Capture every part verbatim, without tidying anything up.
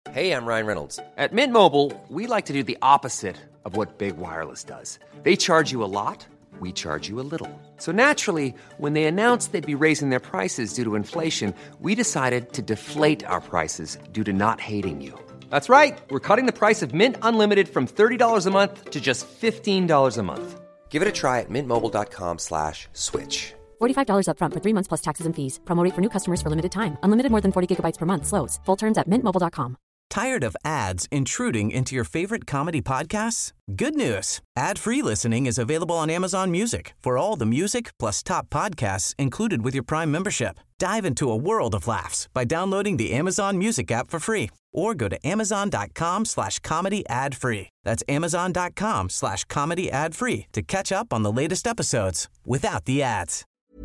Hey, I'm Ryan Reynolds. At Mint Mobile, we like to do the opposite of what Big Wireless does. They charge you a lot, we charge you a little. So naturally, when they announced they'd be raising their prices due to inflation, we decided to deflate our prices due to not hating you. That's right. We're cutting the price of Mint Unlimited from thirty dollars a month to just fifteen dollars a month. Give it a try at mintmobile.com slash switch. forty-five dollars up front for three months plus taxes and fees. Promo rate for new customers for limited time. Unlimited more than forty gigabytes per month slows. Full terms at mint mobile dot com. Tired of ads intruding into your favorite comedy podcasts? Good news. Ad-free listening is available on Amazon Music for all the music plus top podcasts included with your Prime membership. Dive into a world of laughs by downloading the Amazon Music app for free or go to amazon.com slash comedy ad free. That's amazon.com slash comedy ad free to catch up on the latest episodes without the ads.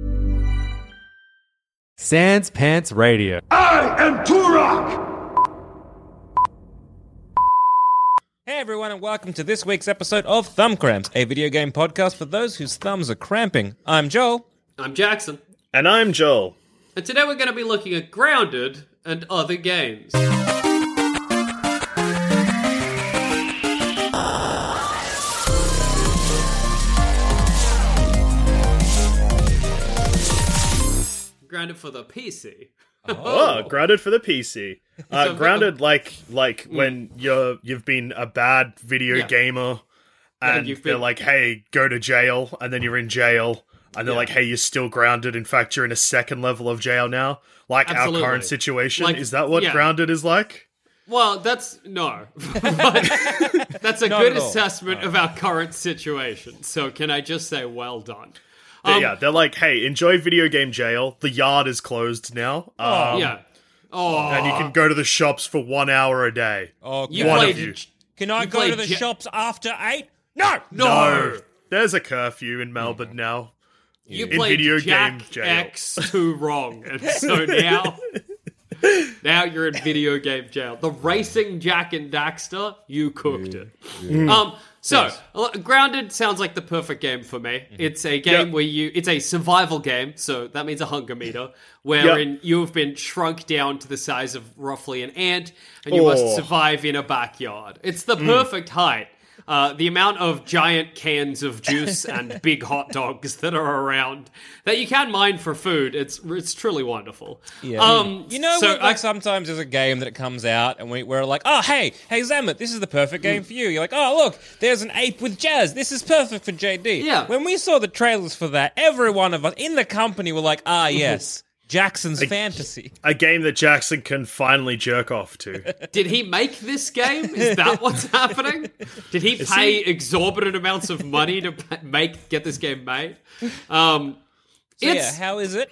Sans Pants Radio. I am Turok! Hey everyone, and welcome to this week's episode of Thumb Cramps, a video game podcast for those whose thumbs are cramping. I'm Joel. I'm Jackson. And I'm Joel. And today we're going to be looking at Grounded and other games. Grounded for the P C. Oh, oh Grounded for the P C. Uh, so grounded, like like mm. when you're you've been a bad video yeah. gamer, and they're been... like, "Hey, go to jail," and then you're in jail, and they're yeah. like, "Hey, you're still grounded. In fact, you're in a second level of jail now." Like Absolutely. Our current situation. Like, is that what yeah. Grounded is like? Well, that's no. That's a good assessment no. of our current situation. So, can I just say, well done. Um, yeah, they're like, hey, enjoy video game jail. The yard is closed now. Um, yeah. Oh. And you can go to the shops for one hour a day. Oh, you one played, of you. Can I you go to the j- shops after eight? No! No! No! There's a curfew in Melbourne mm-hmm. now. You in played video Jack game jail. X too wrong. And so now... now you're in video game jail. The racing Jack and Daxter, you cooked it. Mm. Um... So, yes. Grounded sounds like the perfect game for me. Mm-hmm. It's a game yep. where you... It's a survival game, so that means a hunger meter, wherein yep. you've been shrunk down to the size of roughly an ant, and you oh. must survive in a backyard. It's the mm. perfect height. Uh, the amount of giant cans of juice and big hot dogs that are around that you can mine for food, it's it's truly wonderful. Yeah. Um, you know, so like I, sometimes there's a game that it comes out and we, we're like, oh, hey, hey, Zamet, this is the perfect game for you. You're like, oh, look, there's an ape with jazz. This is perfect for J D. Yeah. When we saw the trailers for that, every one of us in the company were like, ah, yes. Jackson's a, fantasy. A game that Jackson can finally jerk off to. Did he make this game? Is that what's happening? Did he Is pay he... exorbitant amounts of money to make get this game made? Um, so it's, yeah, how is it?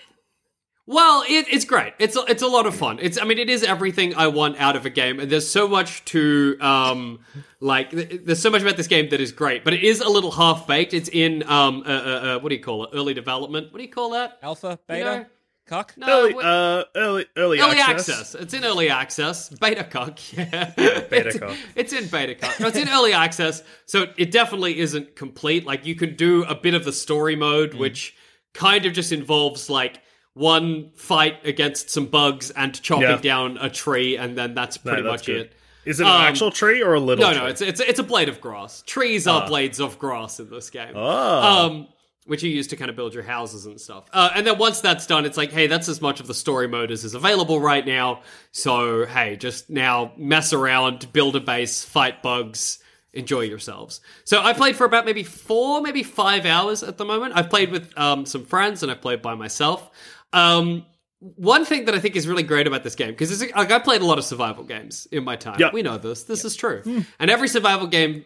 Well, it, it's great. It's a, it's a lot of fun. It's I mean, it is everything I want out of a game, and there's so much to um, like. There's so much about this game that is great, but it is a little half baked. It's in um, uh, uh, uh, what do you call it? Early development. What do you call that? Alpha, beta. You know? Cuck? No, early, uh, early, early, early access. access. It's in early access. Beta cuck, yeah. Beta it's, cuck. It's in beta cuck. No, it's in early access, so it definitely isn't complete. Like, you can do a bit of the story mode, mm. which kind of just involves, like, one fight against some bugs and chopping yeah. down a tree, and then that's pretty no, that's much good. it. Is it an um, actual tree or a little no, tree? No, it's, it's, it's a blade of grass. Trees are uh. blades of grass in this game. Oh. Um... which you use to kind of build your houses and stuff. Uh, and then once that's done, it's like, hey, that's as much of the story mode as is available right now. So, hey, just now mess around, build a base, fight bugs, enjoy yourselves. So I played for about maybe four, maybe five hours at the moment. I've played with um, some friends and I've played by myself. Um, one thing that I think is really great about this game, because like, I played a lot of survival games in my time. Yep. We know this. This yep. is true. Mm. And every survival game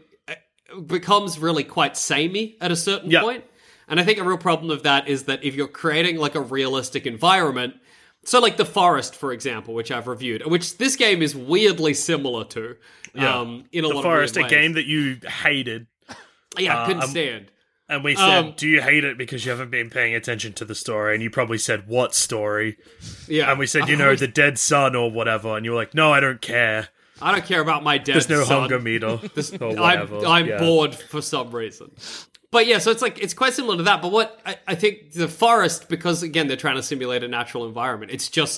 becomes really quite samey at a certain yep. point. And I think a real problem of that is that if you're creating like a realistic environment, so like The Forest, for example, which I've reviewed, which this game is weirdly similar to, yeah. um, in a the lot Forest, of weird ways. a game that you hated. Yeah, I couldn't uh, stand. And we said, um, do you hate it because you haven't been paying attention to the story? And you probably said, what story? Yeah. And we said, you know, the dead son or whatever. And you were like, no, I don't care. I don't care about my dead There's no son. hunger meter This, or whatever. I'm, I'm yeah. bored for some reason. But yeah, so it's like, it's quite similar to that. But what I, I think The Forest, because again, they're trying to simulate a natural environment, it's just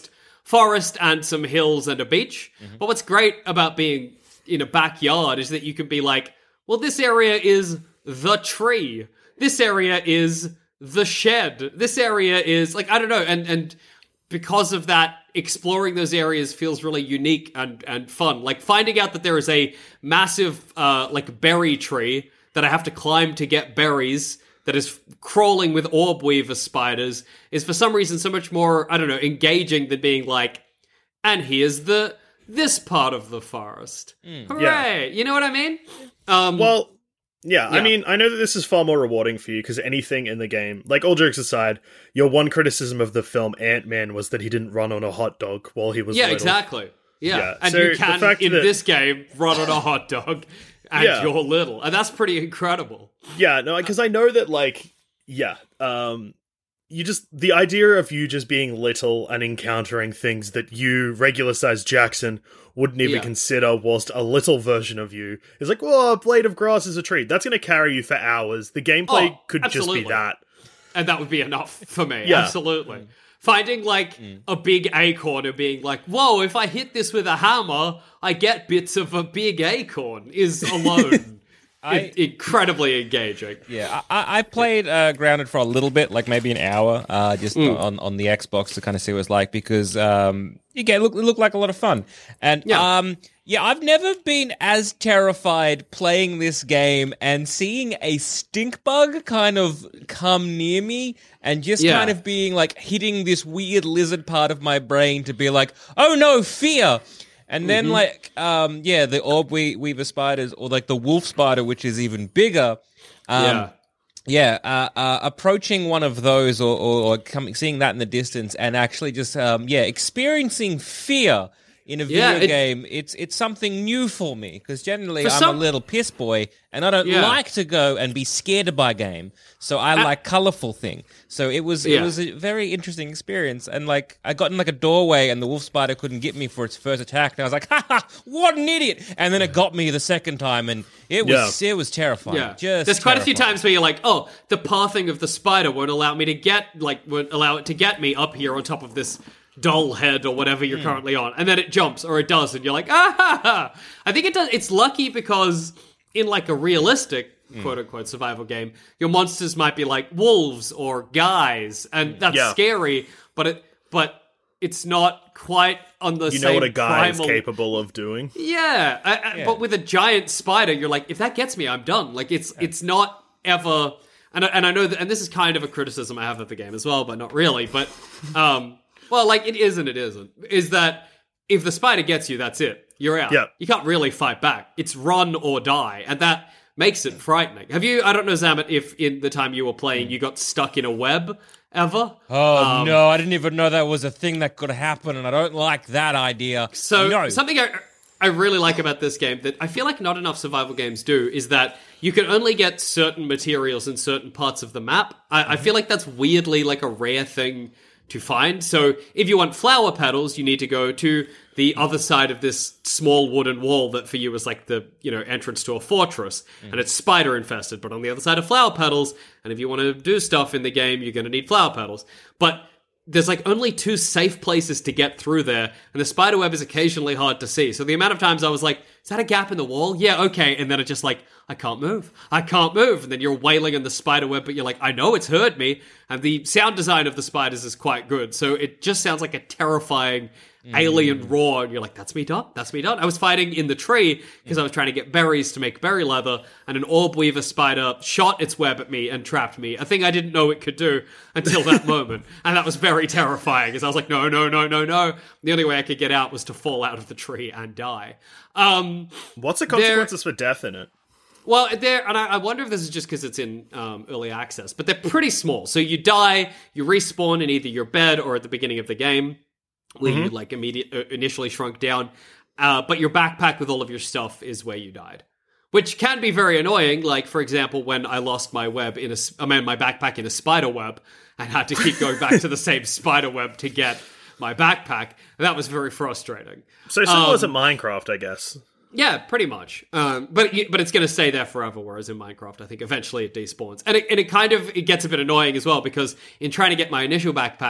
forest and some hills and a beach. Mm-hmm. But what's great about being in a backyard is that you can be like, well, this area is the tree. This area is the shed. This area is like, I don't know. And, and because of that, exploring those areas feels really unique and, and fun. Like finding out that there is a massive, uh, like berry tree that I have to climb to get berries that is crawling with orb weaver spiders is for some reason so much more, I don't know, engaging than being like, and here's the, this part of the forest. Mm. Hooray! Yeah. You know what I mean? Um, well, yeah, yeah, I mean, I know that this is far more rewarding for you because anything in the game, like all jokes aside, your one criticism of the film Ant-Man was that he didn't run on a hot dog while he was Yeah, little. exactly. Yeah, yeah. and so you can, in that... this game, run on a hot dog and yeah. you're little. And that's pretty incredible. Yeah, no, because I know that, like, yeah, um... you just, the idea of you just being little and encountering things that you, regular-sized Jackson, wouldn't even yeah. consider whilst a little version of you is like, oh, a blade of grass is a tree. That's going to carry you for hours. The gameplay oh, could absolutely. just be that. And that would be enough for me. Yeah. Absolutely. Mm. Finding, like, mm. a big acorn and being like, whoa, if I hit this with a hammer, I get bits of a big acorn is alone. I, incredibly engaging. Yeah, I, I played uh, Grounded for a little bit, like maybe an hour, uh, just mm. on, on the Xbox to kind of see what it's like because um, yeah, it looked, it looked like a lot of fun. And yeah. Um, yeah, I've never been as terrified playing this game and seeing a stink bug kind of come near me and just yeah. kind of being like hitting this weird lizard part of my brain to be like, oh no, fear. And then, mm-hmm. like, um, yeah, the orb we- weaver spiders, or like the wolf spider, which is even bigger. Um, yeah. Yeah, uh, uh, approaching one of those, or, or, or coming, seeing that in the distance, and actually just, um, yeah, experiencing fear in a video yeah, it, game. It's it's something new for me because generally I'm some... a little piss boy, and I don't yeah. like to go and be scared by a game. So I uh, like colorful thing. So it was yeah. it was a very interesting experience, and like I got in like a doorway, and the wolf spider couldn't get me for its first attack, and I was like, "Ha ha! What an idiot!" And then it got me the second time, and it was yeah. it was terrifying. Yeah. Just there's quite terrifying. a few times where you're like, "Oh, the pathing of the spider won't allow me to get like won't allow it to get me up here on top of this doll head or whatever you're mm. currently on," and then it jumps or it does, and you're like, "Ah ha ha!" I think it does. It's lucky because in like a realistic Mm. quote-unquote survival game, your monsters might be like wolves or guys, and that's yeah. scary, but it but it's not quite on the you same You know what a guy primal... is capable of doing? Yeah, I, I, yeah, but with a giant spider, you're like, if that gets me, I'm done. Like, it's yeah. it's not ever... And I, and I know that, and this is kind of a criticism I have of the game as well, but not really, but, um, well, like, it is and it isn't, is that if the spider gets you, that's it. You're out. Yeah. You can't really fight back. It's run or die, and that makes it frightening. Have you, I don't know, Zamet, if in the time you were playing, you got stuck in a web ever? Oh, um, no, I didn't even know that was a thing that could happen, and I don't like that idea. So, no. something I, I really like about this game that I feel like not enough survival games do is that you can only get certain materials in certain parts of the map. I, I feel like that's weirdly like a rare thing to find. So if you want flower petals, you need to go to the other side of this small wooden wall that for you is like the, you know, entrance to a fortress, mm. and it's spider infested, but on the other side of flower petals, and if you want to do stuff in the game, you're going to need flower petals. But there's like only two safe places to get through there, and the spider web is occasionally hard to see. So the amount of times I was like, is that a gap in the wall? Yeah, okay. And then it's just like, I can't move. I can't move. And then you're wailing in the spider web, but you're like, I know it's hurt me. And the sound design of the spiders is quite good. So it just sounds like a terrifying mm. alien roar. And you're like, that's me done. That's me done. I was fighting in the tree because I was trying to get berries to make berry leather, and an orb weaver spider shot its web at me and trapped me. A thing I didn't know it could do until that moment. And that was very terrifying because I was like, no, no, no, no, no. The only way I could get out was to fall out of the tree and die. Um, What's the consequences for death in it? Well, they're, and I, I wonder if this is just because it's in um, early access, but they're pretty small. So you die, you respawn in either your bed or at the beginning of the game, where mm-hmm. you like immediate, uh, initially shrunk down. Uh, but your backpack with all of your stuff is where you died, which can be very annoying. Like, for example, when I lost my web in a, I mean, my backpack in a spider web, and had to keep going back to the same spider web to get my backpack. And that was very frustrating. So similar um, to Minecraft, I guess. Yeah, pretty much. Um, but but it's going to stay there forever, whereas in Minecraft, I think eventually it despawns. And it, and it kind of it gets a bit annoying as well, because in trying to get my initial backpack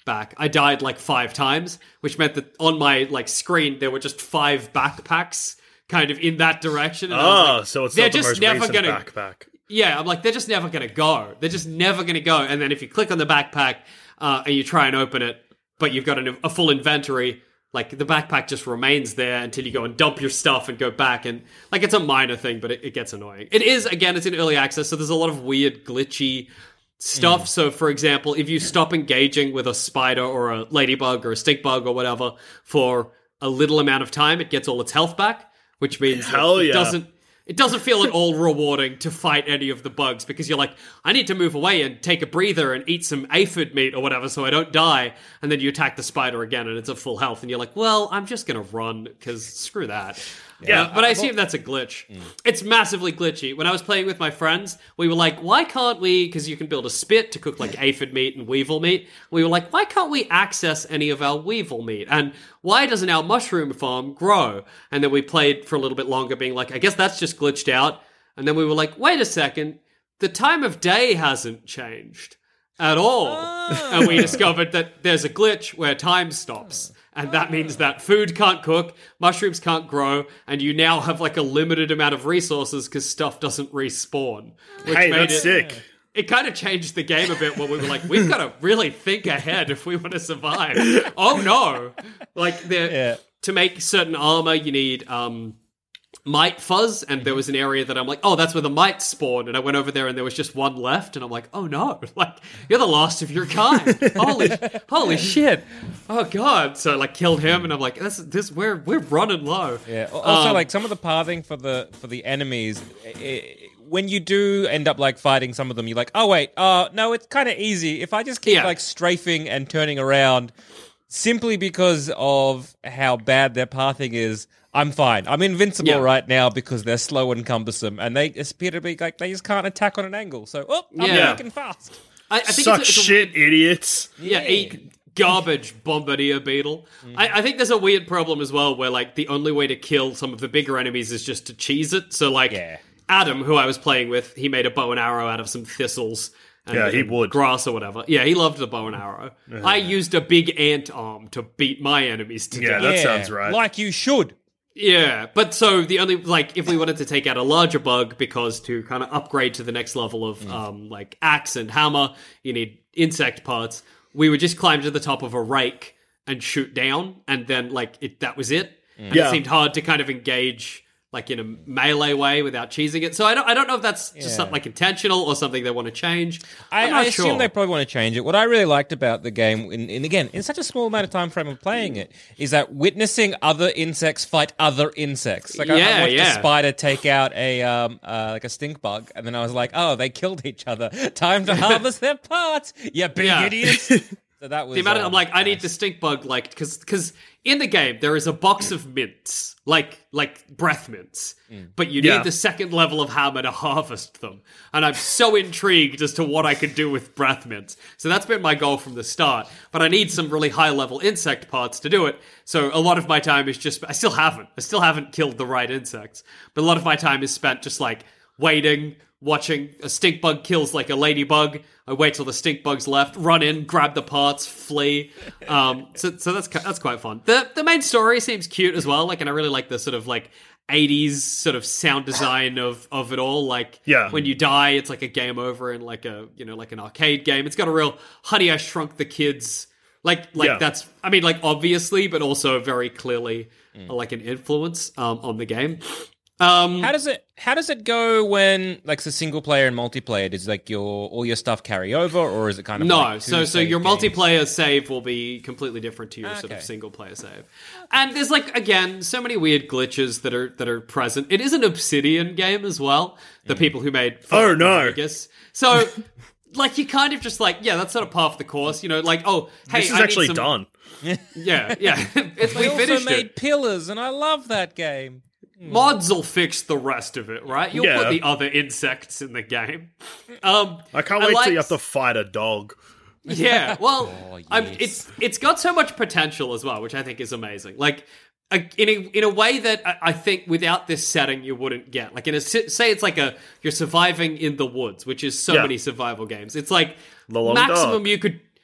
back, I died like five times, which meant that on my like screen there were just five backpacks kind of in that direction. And oh, I was like, so it's they're not the just most never recent gonna, backpack. Yeah, I'm like, they're just never going to go. They're just never going to go. And then if you click on the backpack uh, and you try and open it, but you've got an, a full inventory, like the backpack just remains there until you go and dump your stuff and go back. And like, it's a minor thing, but it, it gets annoying. It is, again, it's in early access, so there's a lot of weird, glitchy stuff. Mm. So, for example, if you stop engaging with a spider or a ladybug or a stink bug or whatever for a little amount of time, it gets all its health back, which means Hell that it yeah. doesn't It doesn't feel at all rewarding to fight any of the bugs because you're like, I need to move away and take a breather and eat some aphid meat or whatever so I don't die. And then you attack the spider again and it's at full health. And you're like, well, I'm just going to run because screw that. Yeah, uh, but I assume that's a glitch. Mm. It's massively glitchy. When I was playing with my friends, we were like, why can't we, because you can build a spit to cook like aphid meat and weevil meat. We were like, why can't we access any of our weevil meat? And why doesn't our mushroom farm grow? And then we played for a little bit longer being like, I guess that's just glitched out. And then we were like, wait a second, the time of day hasn't changed at all. Oh. And we discovered that there's a glitch where time stops. And that means that food can't cook, mushrooms can't grow, and you now have like a limited amount of resources because stuff doesn't respawn. Which hey, made that's it, sick. It kind of changed the game a bit when we were like, we've got to really think ahead if we want to survive. Oh no. Like, yeah. to make certain armor, you need um, mite fuzz, and there was an area that I'm like, oh, that's where the mites spawn, and I went over there and there was just one left, and I'm like, oh no, like, you're the last of your kind. holy holy shit. Oh god. So like killed him, and I'm like, this this we're we're running low. Yeah. Also, um, like some of the pathing for the for the enemies, it, when you do end up like fighting some of them, you're like, oh wait, uh no, it's kind of easy if I just keep yeah. like strafing and turning around, simply because of how bad their pathing is. I'm fine. I'm invincible yeah. right now because they're slow and cumbersome, and they appear to be like they just can't attack on an angle. So, oh, I'm yeah. making fast. I, I think Suck it's a, it's a, shit, idiots. Yeah, Yeah. eat garbage, bombardier beetle. Mm. I, I think there's a weird problem as well where like the only way to kill some of the bigger enemies is just to cheese it. So like Yeah. Adam, who I was playing with, he made a bow and arrow out of some thistles. And, Yeah, he and would. grass or whatever. Yeah, he loved the bow and arrow. Uh-huh. I used a big ant arm to beat my enemies to Yeah, death. that Yeah, sounds right. Like you should. Yeah, but so the only, like, if we wanted to take out a larger bug, because to kind of upgrade to the next level of, um, like, axe and hammer, you need insect parts, we would just climb to the top of a rake and shoot down, and then, like, it that was it. And Yeah. it seemed hard to kind of engage, like, in a melee way without cheesing it. So I don't, I don't know if that's just Yeah. something, like, intentional or something they want to change. I, I'm not I assume sure. they probably want to change it. What I really liked about the game, and, and again, in such a small amount of time frame of playing it, is that witnessing other insects fight other insects. Like I, Yeah, I watched yeah. a spider take out a um uh, like a stink bug, and then I was like, oh, they killed each other. Time to harvest their parts. You big Yeah. idiots. So that was The amount of, um, I'm like, I need nice. the stink bug, like, because because in the game there is a box of mints, like like breath mints, but you need Yeah. the second level of hammer to harvest them, and I'm so intrigued as to what I could do with breath mints. So that's been my goal from the start. But I need some really high level insect parts to do it. So a lot of my time is just, I still haven't, I still haven't killed the right insects, but a lot of my time is spent just like waiting. Watching a stink bug kills like a ladybug. I wait till the stink bug's left, run in, grab the parts, flee. Um, so, so that's that's quite fun. The the main story seems cute as well. Like, and I really like the sort of like eighties sort of sound design of of it all. Like, Yeah. when you die, it's like a game over in like a you know like an arcade game. It's got a real Honey I Shrunk the Kids. Like like Yeah. that's I mean like obviously, but also very clearly uh, like an influence um, on the game. Um, How does it how does it go when like it's a single player and multiplayer? Does like your all your stuff carry over, or is it kind of No, like two so so save your games? multiplayer save will be completely different to your Ah, sort of okay. single player save. And there's like again so many weird glitches that are that are present. It is an Obsidian game as well. The people who made Oh, Fallout New no. Vegas. So like you kind of just like yeah, that's sort of par for the course. You know, like oh hey, This is I need actually some- done. Yeah, yeah. it's, we We also finished made it. Pillars, and I love that game. Mods will fix the rest of it, right? You'll Yeah. put the other insects in the game. Um, I can't I wait till liked- you have to fight a dog. Yeah, well, Oh, I'm, yes. it's it's got so much potential as well, which I think is amazing. Like a, in a in a way that I, I think without this setting you wouldn't get. Like in a si- say it's like a you're surviving in the woods, which is so Yeah. many survival games. It's like The Long maximum Dark. you could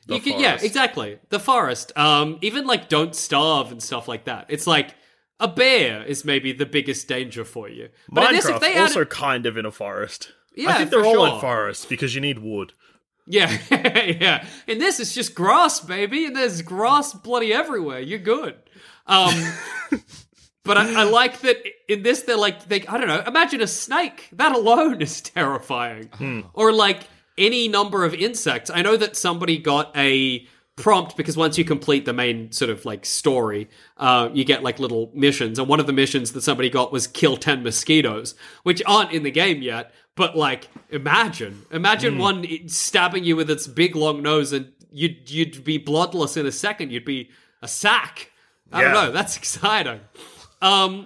The you can, yeah, exactly. The forest. Um, even like Don't Starve and stuff like that. It's like a bear is maybe the biggest danger for you. But Minecraft in this, if they also added... kind of in a forest. Yeah, I think they're for all sure. in forests because you need wood. Yeah, yeah. In this, it's just grass, baby, and there's grass bloody everywhere. You're good. Um, but I, I like that in this, they're like, they, I don't know, imagine a snake. That alone is terrifying. Hmm. Or like any number of insects. I know that somebody got a prompt because once you complete the main sort of like story, uh, you get like little missions. And one of the missions that somebody got was kill ten mosquitoes, which aren't in the game yet. But like, imagine, imagine mm. one stabbing you with its big long nose, and you'd you'd be bloodless in a second. You'd be a sack. I yeah. don't know. That's exciting. Um,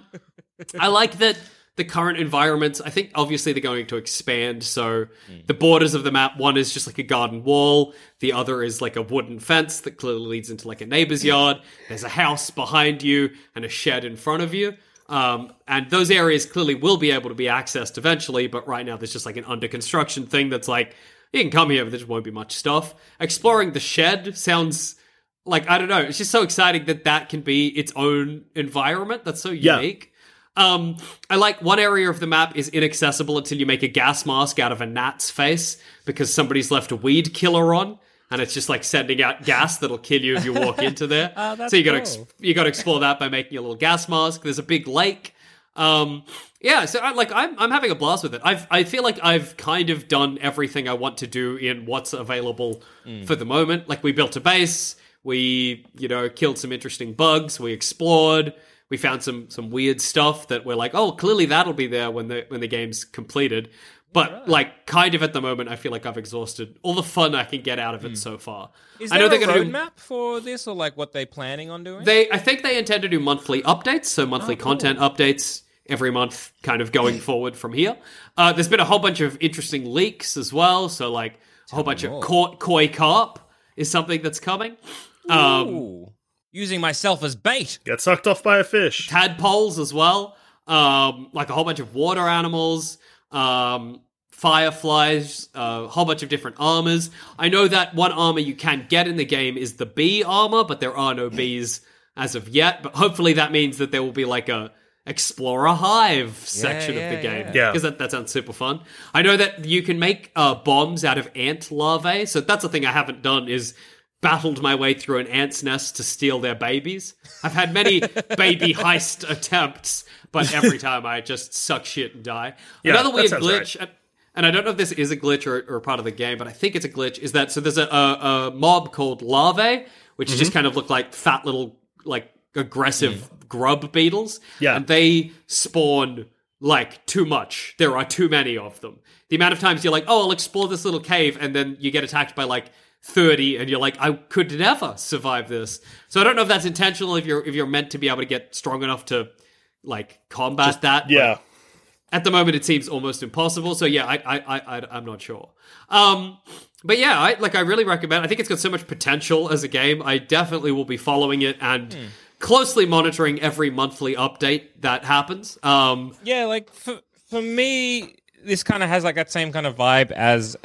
I like that the current environments. I think obviously they're going to expand. So mm. the borders of the map, one is just like a garden wall. The other is like a wooden fence that clearly leads into like a neighbor's yard. There's a house behind you and a shed in front of you. Um, and those areas clearly will be able to be accessed eventually, but right now there's just like an under construction thing that's like, you can come here, but there just won't be much stuff. Exploring the shed sounds like, I don't know, it's just so exciting that that can be its own environment. That's so unique. Yeah. Um, I like one area of the map is inaccessible until you make a gas mask out of a gnat's face because somebody's left a weed killer on. And it's just like sending out gas that'll kill you if you walk into there. Oh, that's so you got to cool. ex- you got to explore that by making a little gas mask. There's a big lake. Um, yeah, so I, like I'm I'm having a blast with it. I've I feel like I've kind of done everything I want to do in what's available mm. for the moment. Like we built a base, we you know killed some interesting bugs, we explored, we found some some weird stuff that we're like, oh, clearly that'll be there when the when the game's completed. But, right. like, kind of at the moment, I feel like I've exhausted all the fun I can get out of it mm. so far. Is I there know a they're gonna roadmap do... for this, or, like, what they're planning on doing? They, I think they intend to do monthly updates, so monthly oh, cool. content updates every month kind of going forward from here. Uh, there's been a whole bunch of interesting leaks as well, so, like, a Tell whole bunch more. of koi, koi carp is something that's coming. Um, Ooh. Using myself as bait. Get sucked off by a fish. Tadpoles as well. Um, like, a whole bunch of water animals. Um... Fireflies, a uh, whole bunch of different armors. I know that one armor you can get in the game is the bee armor, but there are no bees as of yet. But hopefully that means that there will be like a Explorer Hive section yeah, yeah, of the game. Yeah. Because that, that sounds super fun. I know that you can make uh, bombs out of ant larvae. So that's the thing I haven't done is battled my way through an ant's nest to steal their babies. I've had many baby heist attempts, but every time I just suck shit and die. Yeah, Another weird glitch... Right. And I don't know if this is a glitch or, or part of the game, but I think it's a glitch, is that, so there's a, a, a mob called larvae, which mm-hmm. just kind of look like fat little, like, aggressive mm. grub beetles. Yeah. And they spawn, like, too much. There are too many of them. The amount of times you're like, oh, I'll explore this little cave, and then you get attacked by, like, thirty, and you're like, I could never survive this. So I don't know if that's intentional, if you're if you're meant to be able to get strong enough to, like, combat just, that. Yeah. At the moment, it seems almost impossible. So yeah, I, I, I, I'm not sure. Um, but yeah, I like. I really recommend. I think it's got so much potential as a game. I definitely will be following it and mm. closely monitoring every monthly update that happens. Um, yeah, like for for me, this kind of has like that same kind of vibe as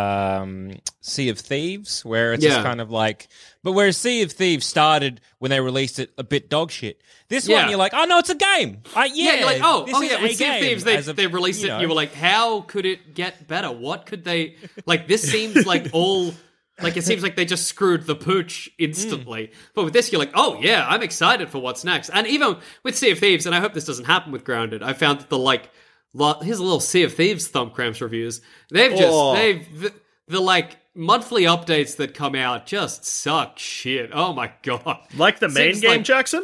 um, Sea of Thieves, where it's yeah. just kind of like. But whereas Sea of Thieves started when they released it a bit dog shit. This yeah. one, you're like, oh no, it's a game. Uh, yeah, yeah, you're like, oh, this oh is yeah. a With Sea of Thieves, they, a, they released you it. know. And you were like, how could it get better? What could they like? This seems like all like it seems like they just screwed the pooch instantly. Mm. But with this, you're like, oh yeah, I'm excited for what's next. And even with Sea of Thieves, and I hope this doesn't happen with Grounded, I found that the like, lo- here's a little Sea of Thieves thumb cramps reviews. They've just oh. they've the, the like. monthly updates that come out just suck shit. Oh my god. Like the main Seems game, like... Jackson?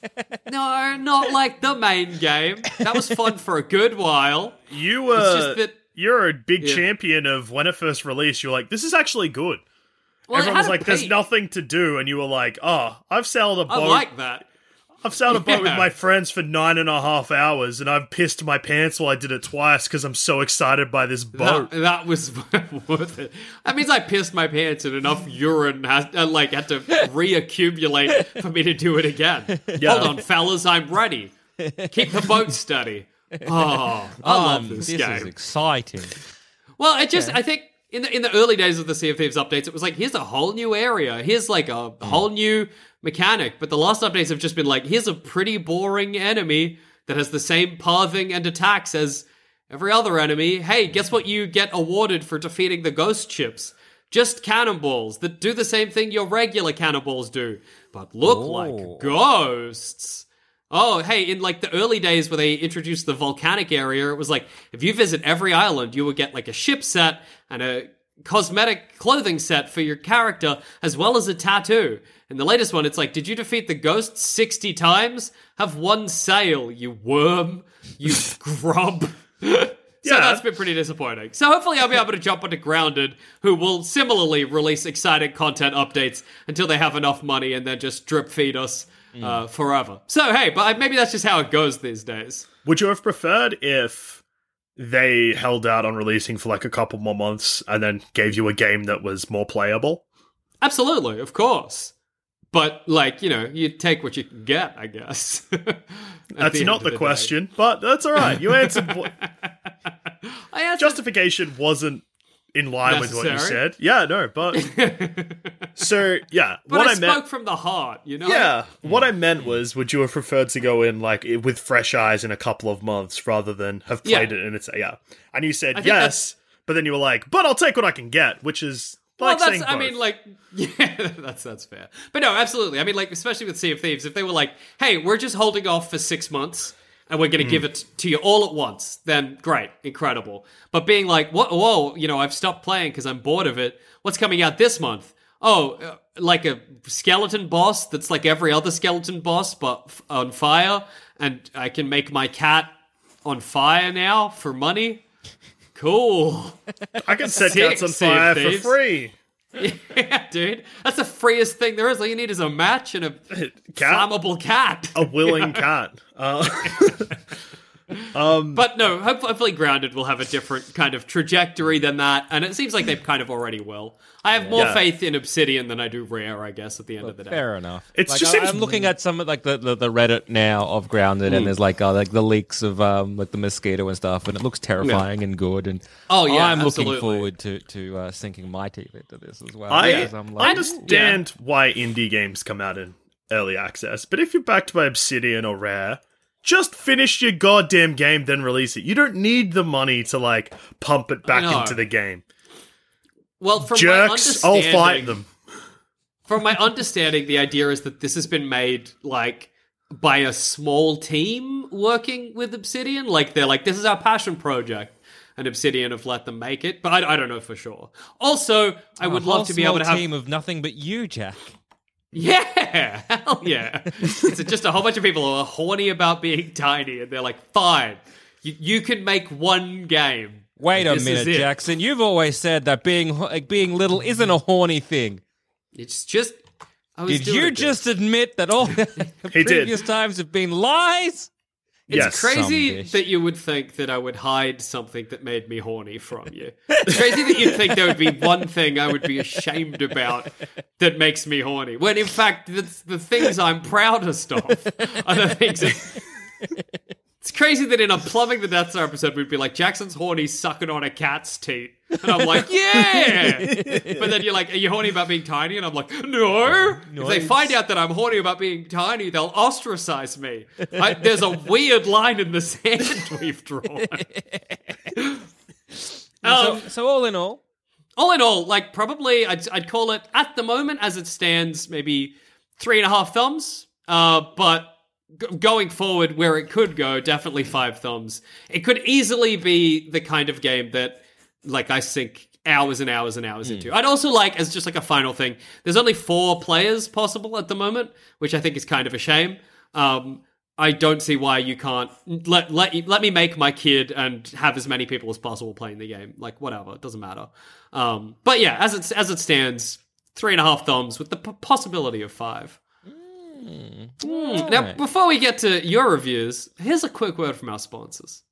No, not like the main game. That was fun for a good while. You, uh, it's just that, you're a big yeah. champion of when it first released, you're like, this is actually good. Well, Everyone was like, peak. there's nothing to do, and you were like, oh, I've sailed a boat. I like that. I've sailed a boat Yeah. with my friends for nine and a half hours, and I've pissed my pants while I did it twice because I'm so excited by this boat. That, that was worth it. That means I pissed my pants and enough urine has uh, like had to reaccumulate for me to do it again. Yeah. Hold on, fellas, I'm ready. Keep the boat steady. Oh, I Um, love this, this game. is exciting. Well, it just, I think, in the in the early days of the Sea of Thieves updates, it was like, here's a whole new area, here's like a mm. whole new mechanic. But the last updates have just been like, here's a pretty boring enemy that has the same pathing and attacks as every other enemy. Hey, guess what you get awarded for defeating the ghost ships? Just cannonballs that do the same thing your regular cannonballs do, but look oh. like ghosts. Oh, hey, in like the early days where they introduced the volcanic area, it was like, if you visit every island, you would get like a ship set and a cosmetic clothing set for your character, as well as a tattoo. In the latest one, it's like, did you defeat the ghosts sixty times? Have one sail, you worm, you grub. So yeah. That's been pretty disappointing. So hopefully I'll be able to jump onto Grounded, who will similarly release exciting content updates until they have enough money and then just drip feed us mm. uh, forever. So hey, but maybe that's just how it goes these days. Would you have preferred if they held out on releasing for like a couple more months and then gave you a game that was more playable? Absolutely, of course. But, like, you know, you take what you can get, I guess. That's the not the, the question, but that's all right. You answered. I answered. Justification wasn't in line necessary. With what you said. Yeah, no, but... so, yeah. But what I, I spoke meant, from the heart, you know? Yeah. What I meant was, would you have preferred to go in, like, with fresh eyes in a couple of months rather than have played yeah. it in its... Yeah. And you said yes, but then you were like, but I'll take what I can get, which is... Like well, that's, I mean, like, yeah, that's that's fair. But no, absolutely. I mean, like, especially with Sea of Thieves, if they were like, hey, we're just holding off for six months and we're going to mm. give it to you all at once, then great, incredible. But being like, what? Whoa, you know, I've stopped playing because I'm bored of it. What's coming out this month? Oh, uh, like a skeleton boss that's like every other skeleton boss, but f- on fire, and I can make my cat on fire now for money. Cool. I can set Sick, cats on fire for free. Yeah, dude. That's the freest thing there is. All you need is a match and a cat? flammable cat. A willing yeah. cat. Uh, um, but no, hopefully Grounded will have a different kind of trajectory than that, and it seems like they kind of already will. I have more yeah. faith in Obsidian than I do Rare, I guess, at the end well, of the day. Fair enough. It's like, just I, seems... I'm looking at some of like the, the, the Reddit now of Grounded, mm. and there's like uh, like the leaks of um, like the mosquito and stuff, and it looks terrifying yeah. and good. And oh yeah, I'm absolutely. looking forward to to uh, sinking my teeth into this as well. I, I'm like, I understand yeah. why indie games come out in early access, but if you're backed by Obsidian or Rare, just finish your goddamn game, then release it. You don't need the money to like pump it back into the game. Well, from Jerks, my I'll fight them. From my understanding, the idea is that this has been made like by a small team working with Obsidian. Like they're like, this is our passion project, and Obsidian have let them make it. But I, I don't know for sure. Also, I would a love to be able to have a team of nothing but you, Jack. Yeah, hell yeah. It's just a whole bunch of people who are horny about being tiny, and they're like, fine, you, you can make one game. Wait a minute, Jackson. You've always said that being like, being little isn't a horny thing. It's just... I was Did you just this. admit that all the previous did. times have been lies? It's yes, crazy that you would think that I would hide something that made me horny from you. It's crazy that you'd think there would be one thing I would be ashamed about that makes me horny. When in fact, the, the things I'm proudest of are the things that... It's crazy that in a Plumbing the Death Star episode, we'd be like, Jackson's horny sucking on a cat's teeth. And I'm like, yeah! But then you're like, are you horny about being tiny? And I'm like, no! Nice. If they find out that I'm horny about being tiny, they'll ostracize me. I, there's a weird line in the sand we've drawn. um, so, so all in all? All in all, like probably, I'd, I'd call it, at the moment, as it stands, maybe three and a half thumbs. Uh, but... Going forward, where it could go, definitely five thumbs. It could easily be the kind of game that, like, I sink hours and hours and hours mm. into. I'd also like, as just like a final thing, there's only four players possible at the moment, which I think is kind of a shame. Um, I don't see why you can't let let let me make my kid and have as many people as possible playing the game. Like, whatever, it doesn't matter. Um, but yeah, as it as it stands, three and a half thumbs with the p- possibility of five. Mm. Mm. Now, right. Before we get to your reviews, here's a quick word from our sponsors.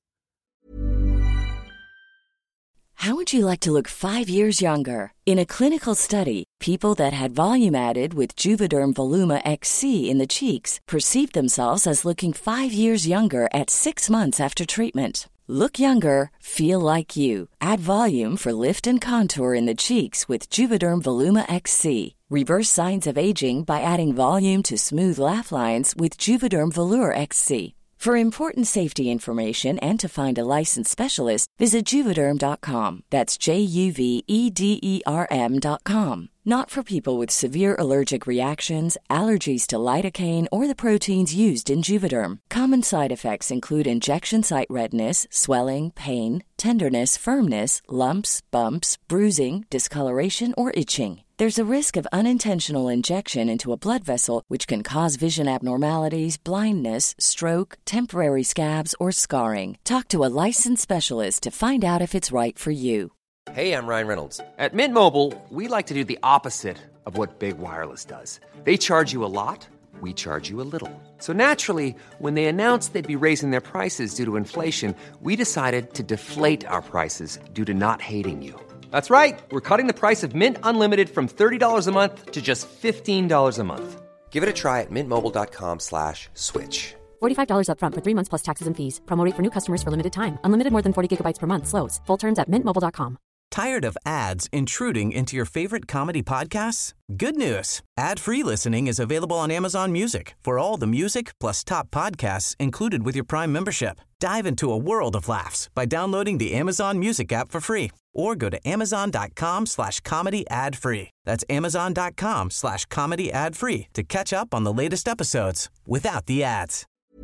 How would you like to look five years younger? In a clinical study, people that had volume added with Juvederm Voluma X C in the cheeks perceived themselves as looking five years younger at six months after treatment. Look younger, feel like you. Add volume for lift and contour in the cheeks with Juvederm Voluma X C. Reverse signs of aging by adding volume to smooth laugh lines with Juvederm Volure X C. For important safety information and to find a licensed specialist, visit Juvederm dot com. That's J U V E D E R M dot com. Not for people with severe allergic reactions, allergies to lidocaine, or the proteins used in Juvederm. Common side effects include injection site redness, swelling, pain, tenderness, firmness, lumps, bumps, bruising, discoloration, or itching. There's a risk of unintentional injection into a blood vessel, which can cause vision abnormalities, blindness, stroke, temporary scabs, or scarring. Talk to a licensed specialist to find out if it's right for you. Hey, I'm Ryan Reynolds. At Mint Mobile, we like to do the opposite of what Big Wireless does. They charge you a lot, we charge you a little. So naturally, when they announced they'd be raising their prices due to inflation, we decided to deflate our prices due to not hating you. That's right. We're cutting the price of Mint Unlimited from thirty dollars a month to just fifteen dollars a month. Give it a try at mintmobile.com slash switch. forty-five dollars up front for three months plus taxes and fees. Promo rate for new customers for limited time. Unlimited more than forty gigabytes per month. Slows full terms at mint mobile dot com. Tired of ads intruding into your favorite comedy podcasts? Good news. Ad-free listening is available on Amazon Music for all the music plus top podcasts included with your Prime membership. Dive into a world of laughs by downloading the Amazon Music app for free or go to amazon.com slash comedy ad free. That's amazon.com slash comedy ad free to catch up on the latest episodes without the ads.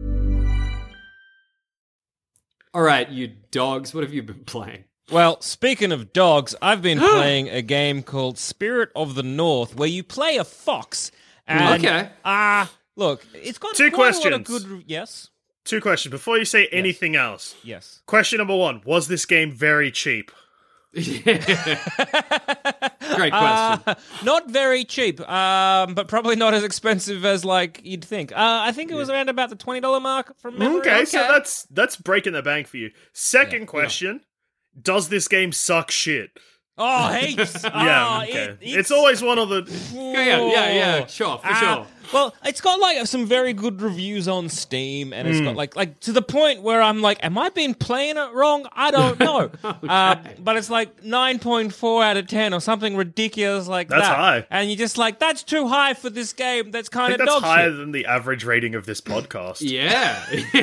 All right, you dogs, what have you been playing? Well, speaking of dogs, I've been playing a game called Spirit of the North, where you play a fox. And, okay. Ah, uh, look, it's got two quite questions. A lot of good. Re- yes. Two questions before you say anything yes. else. Yes. Question number one: was this game very cheap? Great question. Uh, not very cheap, um, but probably not as expensive as like you'd think. Uh, I think it was around about the twenty dollar mark from memory. Okay, okay, so that's that's breaking the bank for you. Second yeah, question: yeah. Does this game suck shit? Oh, heaps. yeah, oh, okay. It, it's, it's always one of the. Yeah, yeah, yeah. Sure, for uh, sure. Well, it's got like some very good reviews on Steam, and it's mm. got like like to the point where I'm like, am I been playing it wrong? I don't know. okay. uh, but it's like nine point four out of ten or something ridiculous like that's that. That's high. And you're just like, that's too high for this game. That's kind of that's dog higher shit. than the average rating of this podcast. yeah.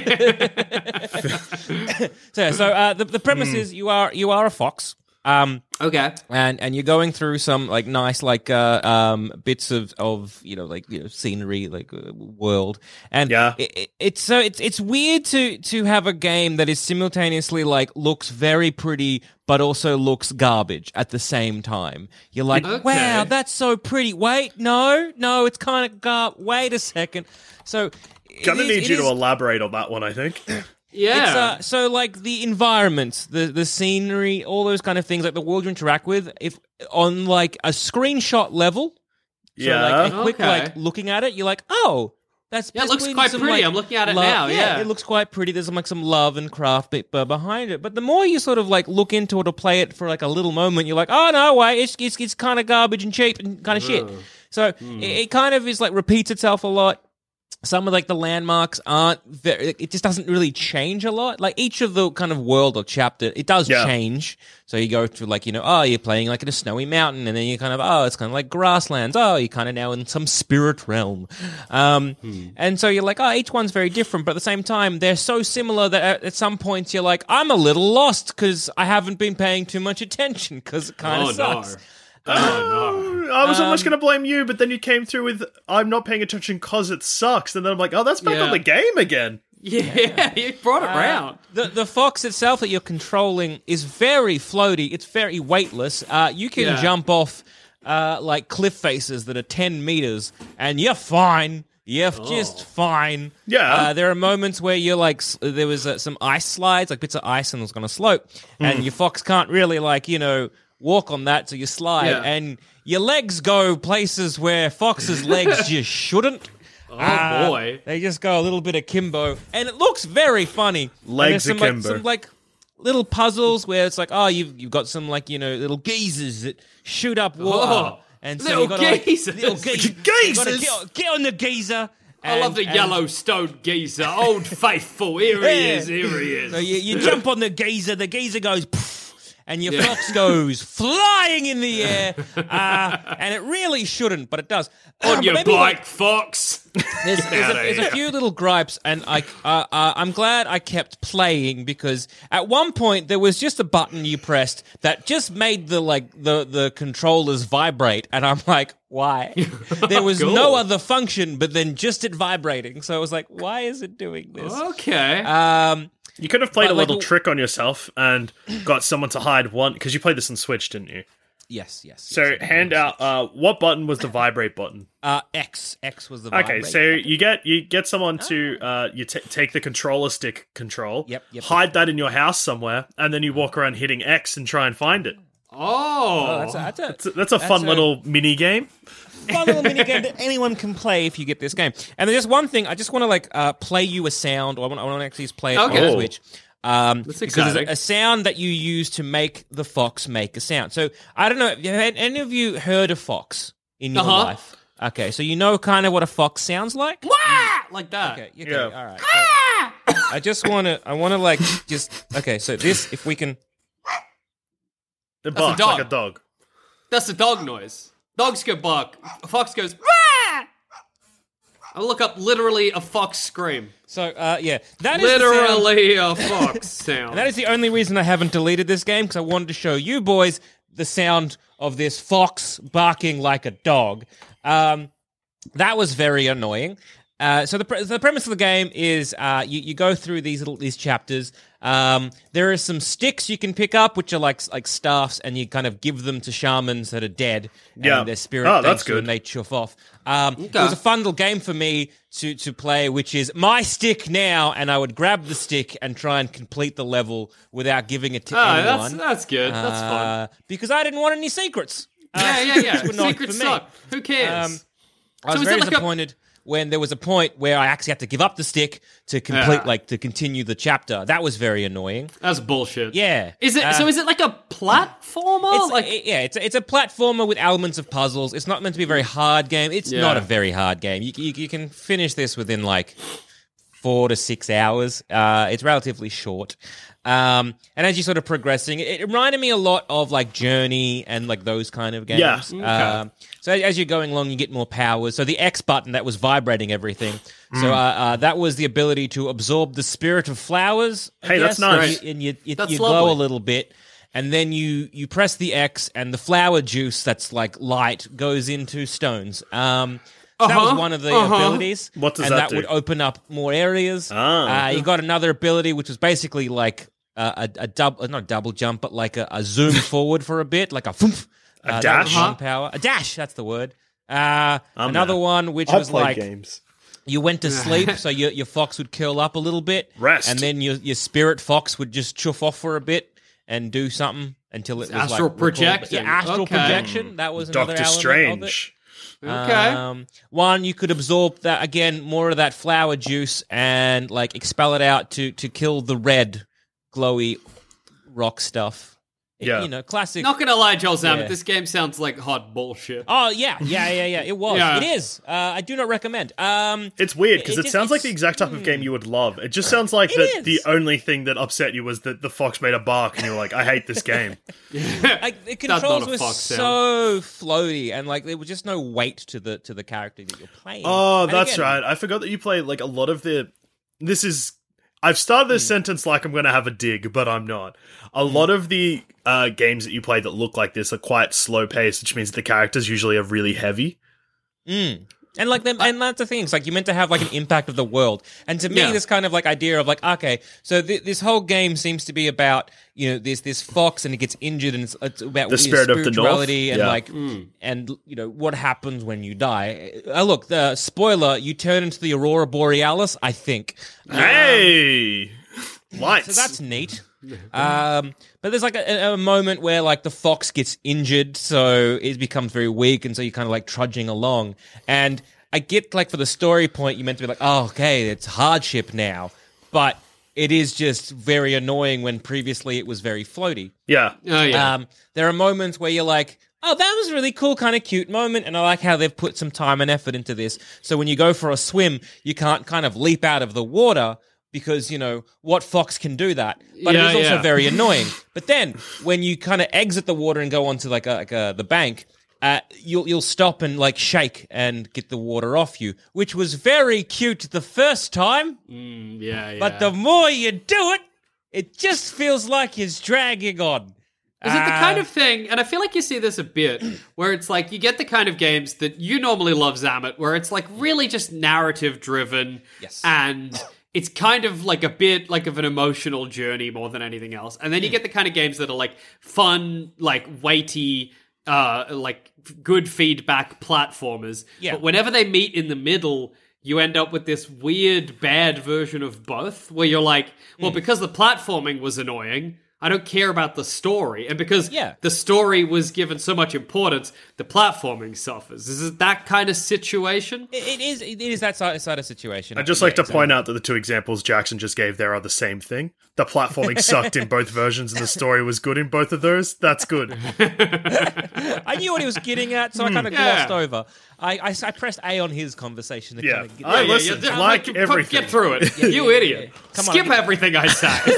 so so uh, the the premise mm. is you are you are a fox. Um, okay, and and you're going through some like nice like uh, um bits of, of you know like you know scenery like uh, world, and yeah, it, it, it's so it's it's weird to to have a game that is simultaneously like looks very pretty but also looks garbage at the same time. You're like, okay. wow, that's so pretty. Wait, no, no, it's kind of gar. Wait a second. So gonna is, need you is, to elaborate on that one, I think. Yeah. It's, uh, so, like, the environment, the, the scenery, all those kind of things, like the world you interact with, if on, like, a screenshot level, so, yeah. like, a quick, okay. like, looking at it, you're like, oh, that's... Yeah, it looks quite some, pretty. like, I'm looking at it love. now, yeah. yeah. It looks quite pretty. There's, like, some love and craft bit behind it. But the more you sort of, like, look into it or play it for, like, a little moment, you're like, oh, no, wait, it's, it's, it's kind of garbage and cheap and kind of shit. So, mm. it, it kind of is, like, repeats itself a lot. Some of like the landmarks aren't very, it just doesn't really change a lot. Like each of the kind of world or chapter, it does yeah. change. So you go to like, you know, oh, you're playing like in a snowy mountain, and then you kind of, oh, it's kind of like grasslands. Oh, you're kind of now in some spirit realm. Um, hmm. And so you're like, oh, each one's very different, but at the same time, they're so similar that at, at some points you're like, I'm a little lost because I haven't been paying too much attention because it kind of oh, sucks. No. Oh, no. I was um, almost going to blame you, but then you came through with, I'm not paying attention because it sucks. And then I'm like, oh, that's back yeah. on the game again. Yeah, you brought it uh, round. The the fox itself that you're controlling is very floaty. It's very weightless. Uh, you can yeah. jump off uh, like cliff faces that are ten meters, and you're fine. You're oh. just fine. Yeah. Uh, there are moments where you're like, there was uh, some ice slides, like bits of ice, and it was going to slope, mm. and your fox can't really like, you know, walk on that, so you slide, yeah. and your legs go places where fox's legs just shouldn't. Oh, uh, boy. They just go a little bit akimbo, and it looks very funny. Legs some, akimbo. like, some, like, little puzzles where it's like, oh, you've, you've got some, like, you know, little geezers that shoot up water. Oh, and so little you gotta, geezers. Like, little ge- geezers! You gotta get, get on the geezer, I love the and, Yellowstone geezer, Old Faithful. Here he is, here he is. So you, you jump on the geezer, the geezer goes, poof, and your yeah. fox goes flying in the air, uh, and it really shouldn't, but it does. On um, your bike, like, fox. There's, there's, a, there's a few little gripes, and I, uh, uh, I'm glad I kept playing because at one point there was just a button you pressed that just made the like the the controllers vibrate, and I'm like, why? There was cool. no other function, but then just it vibrating. So I was like, why is it doing this? Okay. Um, you could have played a like, little trick on yourself and got someone to hide one because you played this on Switch, didn't you? Yes, yes. So yes, hand out. Uh, what button was the vibrate button? Uh, X. X was the okay. vibrate So button. you get you get someone to uh, you t- take the controller stick control. Yep, yep. Hide that in your house somewhere, and then you walk around hitting X and try and find it. Oh, oh that's a that's a, that's a, that's a fun that's little a, mini game. Fun little mini game that anyone can play if you get this game. And there's just one thing. I just want to like uh, play you a sound. Or I want I want to actually play it okay. on Switch. Um, That's because there's a, a sound that you use to make the fox make a sound. So I don't know. Have any of you heard a fox in your uh-huh. life? Okay, so you know kind of what a fox sounds like, Wah! Like that. Okay, okay yeah. all right. So I just want to. I want to like just. Okay, so this, if we can. It barks a dog. like a dog. That's a dog noise. Dogs go bark. A fox goes. Wah! I look up literally a fox scream. So, uh, yeah. That is literally a fox sound. And that is the only reason I haven't deleted this game, because I wanted to show you boys the sound of this fox barking like a dog. Um, that was very annoying. Uh, so the pre- the premise of the game is uh, you, you go through these little these chapters. Um, there are some sticks you can pick up, which are like like staffs, and you kind of give them to shamans that are dead. Yeah, and their spirit oh, thanks that's you good. and they chuff off. Um, okay. It was a fun little game for me to to play, which is my stick now, and I would grab the stick and try and complete the level without giving it to oh, anyone. That's that's good. That's uh, fun. Because I didn't want any secrets. Uh, Yeah, yeah, yeah. which were not Secrets for me. suck. Who cares? Um, I was So is very it like a- disappointed when there was a point where I actually had to give up the stick to complete, Yeah. like, to continue the chapter. That was very annoying. That's bullshit. Yeah. Is it? Uh, so is it like a platformer? It's, like it- yeah, it's a, it's a platformer with elements of puzzles. It's not meant to be a very hard game. It's Yeah. not a very hard game. You, you, you can finish this within, like, four to six hours. Uh, it's relatively short. Um, and as you're sort of progressing, it, it reminded me a lot of like Journey and like those kind of games. Yeah. Okay. Um, so as you're going along, you get more powers. So the X button that was vibrating everything. So uh, uh, that was the ability to absorb the spirit of flowers. I Hey, that's guess. nice. So you- and you, you, That's you glow lovely. a little bit. And then you, you press the X, and the flower juice that's like light goes into stones. Um, so that was Uh-huh, one of the uh-huh. abilities. What does and that that would do? open up more areas. Ah. Uh, you got another ability, which was basically like uh, a, a double, not a double jump, but like a, a zoom forward for a bit, like a thoomph. A Uh, that dash? was one power. A dash, that's the word. Uh, I'm another mad. one, which I've was played like games. you went to sleep, so your your fox would curl up a little bit, Rest. and then your your spirit fox would just chuff off for a bit and do something until it was Astral like projecting. Yeah, astral Okay. projection. That was another Doctor element of it. Strange. Okay. Um, one, you could absorb that again, more of that flower juice, and like expel it out to to kill the red, glowy rock stuff. It- Yeah. you know, classic. Not gonna lie, Joel Zammett, Yeah. this game sounds like hot bullshit. Oh yeah, yeah, yeah, yeah. It was. Yeah. It is. Uh, I do not recommend. Um, It's weird because It- it, it- sounds like it's- the exact type of game you would love. It just sounds like It that is. the only thing that upset you was that the fox made a bark and you were like, I hate this game. like the That's not controls a were fox sound. so floaty, and like there was just no weight to the to the character that you're playing. Oh, And that's again, right. I forgot that you play like a lot of the. This is. I've started this sentence like I'm going to have a dig, but I'm not. A lot of the uh, games that you play that look like this are quite slow paced, which means the characters usually are really heavy. Mm. And like them, and that's the thing. It's like you're meant to have like an impact of the world. And to me, Yeah. this kind of like idea of like, okay, so th- this whole game seems to be about, you know, this this fox and it gets injured, and it's, it's about The you know, spirit of the North? spirituality and Yeah. like, and you know what happens when you die. Uh, look, the spoiler: you turn into the Aurora Borealis. I think. Hey, lights. So that's neat. Um, but there's like a, a moment where like the fox gets injured, so it becomes very weak, and so you're kind of like trudging along. And I get like for the story point, you meant to be like, oh, okay, it's hardship now, but it is just very annoying when previously it was very floaty. yeah. Oh yeah. Um, there are moments where you're like, oh, that was a really cool, kind of cute moment, and I like how they've put some time and effort into this. So when you go for a swim, you can't kind of leap out of the water because, you know, what fox can do that? But yeah, it is also yeah. very annoying. But then when you kind of exit the water and go onto like, a, like a, the bank, uh, you'll you'll stop and like shake and get the water off you, which was very cute the first time. Mm, yeah, yeah. But the more you do it, it just feels like it's dragging on. Is it the kind of thing, and I feel like you see this a bit, where it's like you get the kind of games that you normally love, Zamet, where it's like really just narrative driven, yes, and it's kind of like a bit like of an emotional journey more than anything else. And then you get the kind of games that are like fun, like weighty, uh, like good feedback platformers. Yeah. But whenever they meet in the middle, you end up with this weird, bad version of both, where you're like, well, mm. because the platforming was annoying, I don't care about the story. And because yeah. the story was given so much importance, the platforming suffers. Is it that kind of situation? It, it is It is that side, side of situation. I'd just yeah, like to exactly. point out that the two examples Jackson just gave there are the same thing. The platforming sucked in both versions and the story was good in both of those. That's good. I knew what he was getting at, so I kind of yeah. glossed over. I, I, I pressed A on his conversation. To yeah, kind of get, I yeah, listen, yeah, yeah. like Get- everything. Get through it, Yeah, you yeah, idiot. yeah, yeah. Come on, Skip get- everything I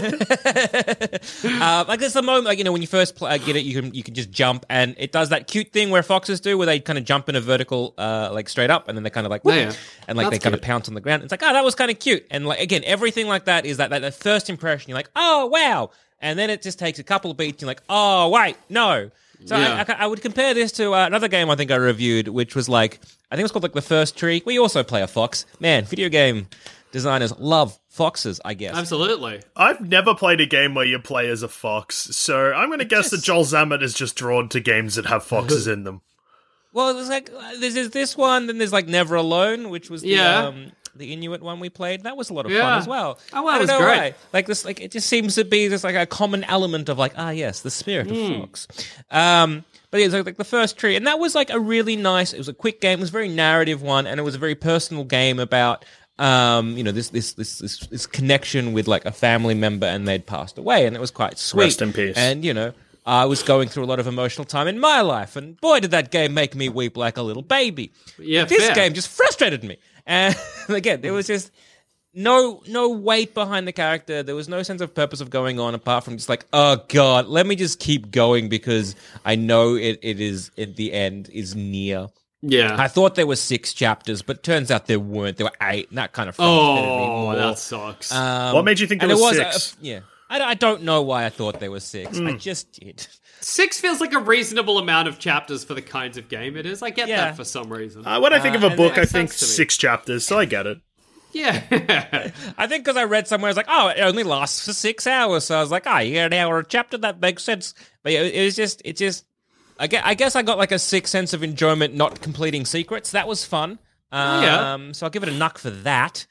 say. uh, like there's the moment, like you know, when you first play, get it, you can you can just jump, and it does that cute thing where foxes do, where they kind of jump in a vertical, uh, like straight up, and then they kind of like, whoop, Oh, yeah. and like That's they kind of cute. pounce on the ground. It's like, oh, that was kind of cute, and like again, everything like that is that, that that first impression. You're like, oh wow, and then it just takes a couple of beats. You're like, oh wait, no. So Yeah. I, I, I would compare this to uh, another game I think I reviewed, which was like, I think it was called like The First Tree. We also play a fox. Man, video game designers love foxes, I guess. Absolutely. I've never played a game where you play as a fox, so I'm going to guess that Joel Zammett is just drawn to games that have foxes in them. Well, there's like there's, there's this one, then there's like Never Alone, which was the, Yeah. um, the Inuit one we played. That was a lot of Yeah. fun as well. Oh, well, I it don't was know great. why. Like this, like it just seems to be just like a common element of like, ah, yes, the spirit Hmm. of fox. Um, but yeah, it was like the First Tree, and that was like a really nice. It was a quick game. It was a very narrative one, and it was a very personal game about. Um, you know, this, this this this this connection with like a family member, and they'd passed away, and it was quite sweet. Rest in peace. And you know, I was going through a lot of emotional time in my life, and boy, did that game make me weep like a little baby. Yeah, This fair. game just frustrated me, and again, there was just no no weight behind the character. There was no sense of purpose of going on apart from just like, oh god, let me just keep going because I know it it is at the end is near. Yeah. I thought there were six chapters, but turns out there weren't. There were eight, and that kind of frustrated me oh, more. that sucks. Um, What made you think there and was it was six? uh, yeah, I, I don't know why I thought there was six. I just did. Six feels like a reasonable amount of chapters for the kinds of game it is. I get Yeah. that for some reason. Uh, when I think of a and book, that I think makes sense to me. six chapters, so I get it. yeah. I think because I read somewhere, I was like, oh, it only lasts for six hours. So I was like, oh, you get an hour a chapter, that makes sense. But yeah, it was just, it just, I guess, I guess I got like a sick sense of enjoyment not completing secrets. That was fun. Um, yeah. So I'll give it a knuck for that.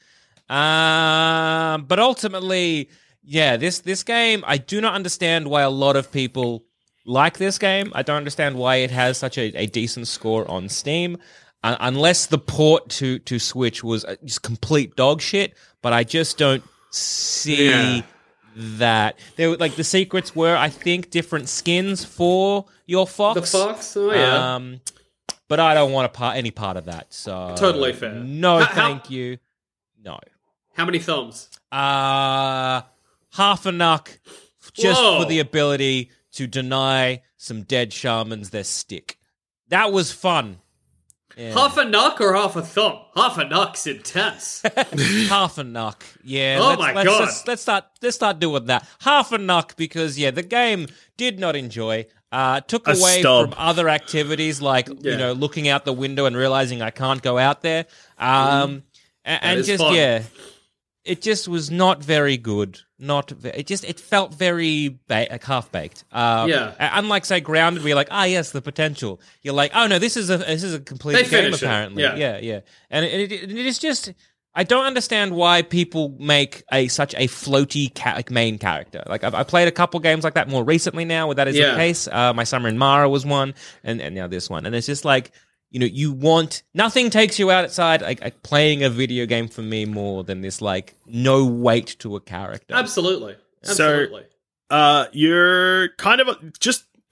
Um, but ultimately, yeah, this this game, I do not understand why a lot of people like this game. I don't understand why it has such a, a decent score on Steam. Uh, unless the port to, to Switch was uh, just complete dog shit, but I just don't see Yeah. that. There were, like the secrets were, I think, different skins for your fox. The fox? Oh, yeah. Um, but I don't want a part, any part of that. So Totally fair. No, How- how- thank you. No. How many thumbs? Uh half a knuck just Whoa. for the ability to deny some dead shamans their stick. That was fun. Yeah. Half a knuck or half a thumb? Half a knuck's intense. Half a knuck, yeah. Oh let's, my let's, God. Let's, let's start. Let's start doing that. Half a knuck because yeah, the game did not enjoy. Uh, took A away stub. from other activities like Yeah. you know looking out the window and realizing I can't go out there. Um, a- and is just fun. yeah, it just was not very good. Not ve- it just it felt very ba- like half baked. Uh, Yeah. a- Unlike say Grounded, where you're like, ah yes, the potential. You're like, oh no, this is a this is a complete They game finish it. apparently. Yeah. yeah, yeah. And it, it, it is just. I don't understand why people make a such a floaty ca- like main character. Like I've, I played a couple games like that more recently now, where that is Yeah. the case. Uh, My Summer in Mara was one, and, and now this one. And it's just like you know, you want nothing takes you outside like, like playing a video game for me more than this like no weight to a character. Absolutely. So- Absolutely. Uh, you're kind of just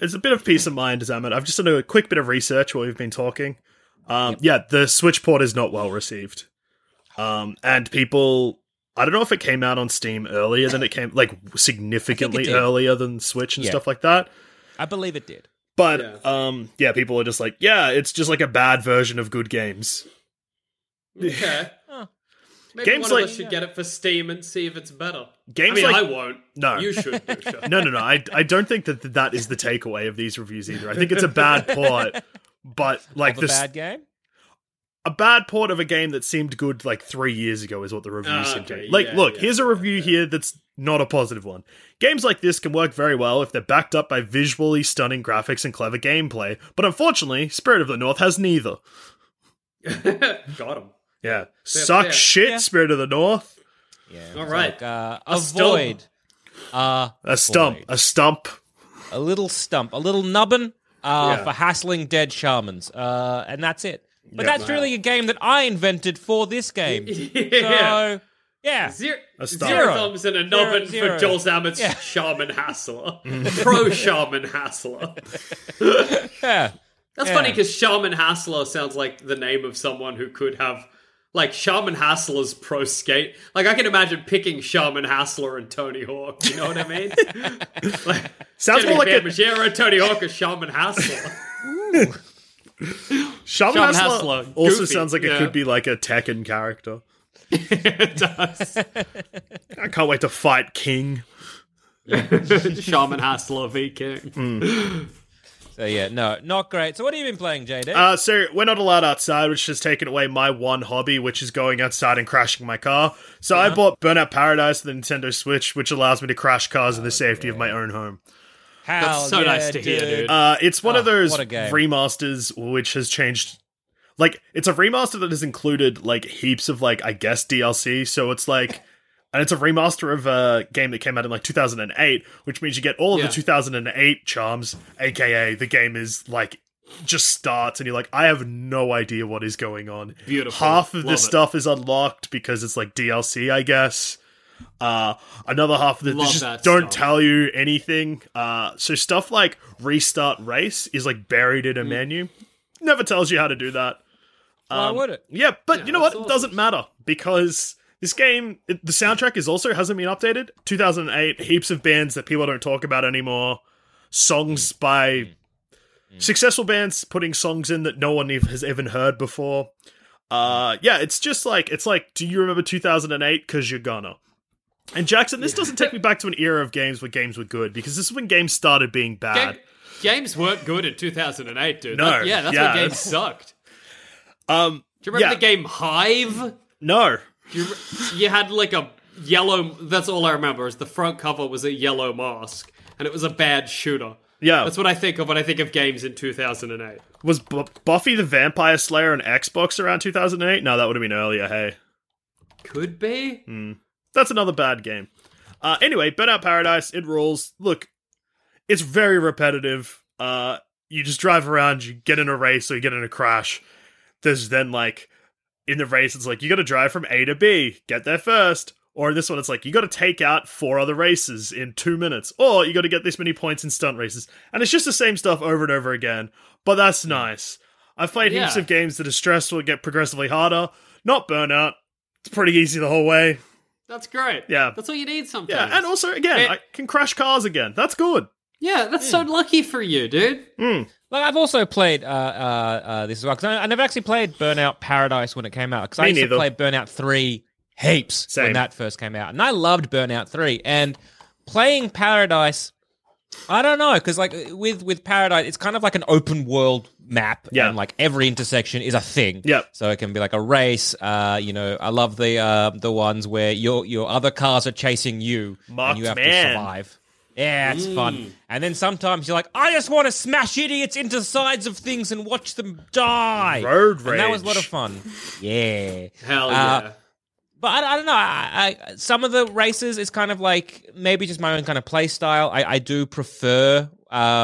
it's a bit of peace of mind, Zamet. I've just done a quick bit of research while we've been talking. Um, yep. Yeah, the Switch port is not well received. Um, and people, I don't know if it came out on Steam earlier than it came, like significantly earlier than Switch and yeah. stuff like that. I believe it did. But, yeah. um, yeah, people are just like, yeah, it's just like a bad version of good games. Okay. huh. Maybe games one like, of us should get it for Steam and see if it's better. Games I mean, like, I won't. No. You should, Dusha. no, no, no. I, I don't think that that is the takeaway of these reviews either. I think it's a bad port, but like the bad game? A bad port of a game that seemed good like three years ago is what the review oh, seemed okay. to. Like, yeah, look, yeah, here's a review yeah. here that's not a positive one. Games like this can work very well if they're backed up by visually stunning graphics and clever gameplay, but unfortunately, Spirit of the North has neither. Got him. Yeah. Suck fair. shit, yeah. Spirit of the North. Yeah. All right. Like, uh, a avoid. Stump. Uh, a stump. avoid. A stump. A little stump. A little nubbin uh, yeah. for hassling dead shamans. Uh, and that's it. But Yeah, that's wow. really a game that I invented for this game. yeah. So, yeah. Zero, A stump. zero thumbs and a nubbin Zero, zero. for Joel Zammett's Yeah. Shaman Hassler. Pro Shaman Hassler. Yeah. That's Yeah. funny because Shaman Hassler sounds like the name of someone who could have, like, Shaman Hassler's pro skate. Like, I can imagine picking Shaman Hassler and Tony Hawk. You know what I mean? like, Sounds more like a... Majero, Tony Hawk, or Shaman Hassler. Shaman, Shaman Hassler Hassler, also goofy, sounds like it yeah. could be like a Tekken character. It does. I can't wait to fight King. Shaman Hassler v King. Mm. So, yeah, no, not great. So, what have you been playing, J D? Uh, so, we're not allowed outside, which has taken away my one hobby, which is going outside and crashing my car. So, uh-huh. I bought Burnout Paradise for the Nintendo Switch, which allows me to crash cars in the safety yeah. of my own home. Hell That's so yeah, nice to hear, dude. Uh, it's one Oh, of those what a game. remasters which has changed. Like, it's a remaster that has included, like, heaps of, like, I guess D L C. So it's like, and it's a remaster of a game that came out in, like, two thousand eight, which means you get all of Yeah. the two thousand eight charms, aka the game is, like, just starts and you're like, I have no idea what is going on. Beautiful. Half of Love this it. stuff is unlocked because it's, like, D L C, I guess. Uh, another half of it, they Love just that don't stuff. tell you anything. Uh, so stuff like restart race is like buried in a menu. Never tells you how to do that. Why Um, would it? Yeah, but Yeah, you know what? that's It awesome. doesn't matter because this game, it, the soundtrack is also hasn't been updated. two thousand eight, heaps of bands that people don't talk about anymore. Songs by successful bands putting songs in that no one ev- has even heard before. Uh, yeah, it's just like, it's like, do you remember two thousand eight? Because you're gonna. And Jackson, this doesn't take me back to an era of games where games were good, because this is when games started being bad. Game- games weren't good in two thousand eight, dude. No, That- yeah, that's yeah, when games that's- sucked. Um, Do you remember yeah. the game Hive? No. Do you, re- you had like a yellow. That's all I remember. Is the front cover was a yellow mask, and it was a bad shooter. Yeah. That's what I think of when I think of games in two thousand eight. Was B- Buffy the Vampire Slayer on Xbox around two thousand eight? No, that would have been earlier, hey. Could be. Mm. That's another bad game. Uh, anyway, Burnout Paradise, it rules. Look, it's very repetitive. Uh, you just drive around, you get in a race, or you get in a crash. There's then, like, in the race, it's like, you gotta drive from A to B, get there first. Or in this one, it's like, you gotta take out four other races in two minutes. Or you gotta get this many points in stunt races. And it's just the same stuff over and over again. But that's nice. I've played heaps Yeah. of games that are stressful and get progressively harder. Not Burnout. It's pretty easy the whole way. That's great. Yeah. That's all you need sometimes. Yeah, and also, again, It- I can crash cars again. That's good. yeah, that's so lucky for you, dude. Mm. Like, I've also played uh, uh, uh, this as well, because I, I never actually played Burnout Paradise when it came out, because I Me used neither. to play Burnout three heaps Same. when that first came out, and I loved Burnout three, and playing Paradise, I don't know, because like with, with Paradise, it's kind of like an open world map, Yeah. and like every intersection is a thing. Yep. So it can be like a race, uh, you know, I love the uh, the ones where your your other cars are chasing you, Marked and you have man. to survive. Yeah, it's fun. And then sometimes you're like, I just want to smash idiots into the sides of things and watch them die. Road And that was a lot of rage. fun. Yeah. Hell Uh, yeah. But I, I don't know. I, I, some of the races is kind of like maybe just my own kind of play style. I, I do prefer um,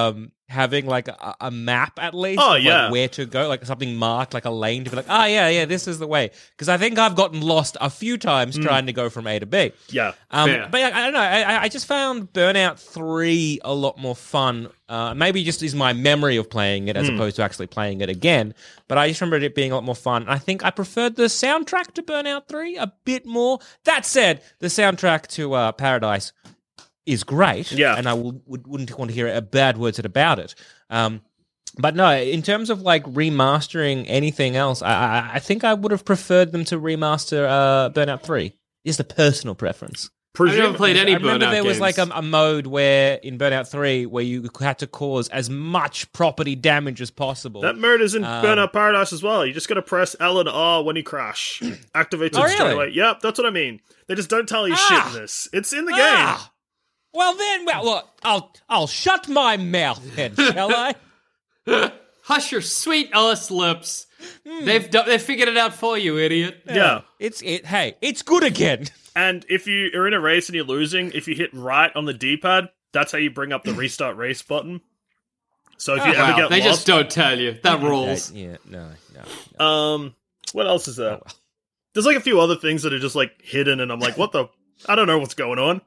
having like a, a map at least. Oh, of, yeah. Like, where to go, like something marked, like a lane to be like, oh, yeah, yeah, this is the way. Because I think I've gotten lost a few times mm. trying to go from A to B. Yeah. Um, but I, I don't know. I, I just found Burnout three a lot more fun. Uh, maybe just is my memory of playing it as mm. opposed to actually playing it again. But I just remembered it being a lot more fun. I think I preferred the soundtrack to Burnout three a bit more. That said, the soundtrack to uh, Paradise is great, yeah, and I w- would, wouldn't want to hear a bad word said about it. Um, but no, in terms of like remastering anything else, I, I, I think I would have preferred them to remaster uh, Burnout three. Just a personal preference. I've never played any I remember Burnout there was games. like a, a mode where in Burnout three where you had to cause as much property damage as possible. That mode is in um, Burnout Paradise as well. You just got to press L and R when you crash. Activate it oh, straight really? away. Yep, that's what I mean. They just don't tell you ah, shit in this. It's in the ah, game. Well then, well, look, I'll I'll shut my mouth then, shall I? Hush your sweet ass lips. Mm. They've do- they've figured it out for you, idiot. Yeah. yeah. It's it. Hey, it's good again. And if you are in a race and you're losing, if you hit right on the D-pad, that's how you bring up the restart race button. So if you oh, ever wow. get they lost, just don't tell you. That rules. Yeah, no, no, no. Um, what else is there? Oh, well. There's like a few other things that are just like hidden, and I'm like, what the? I don't know what's going on.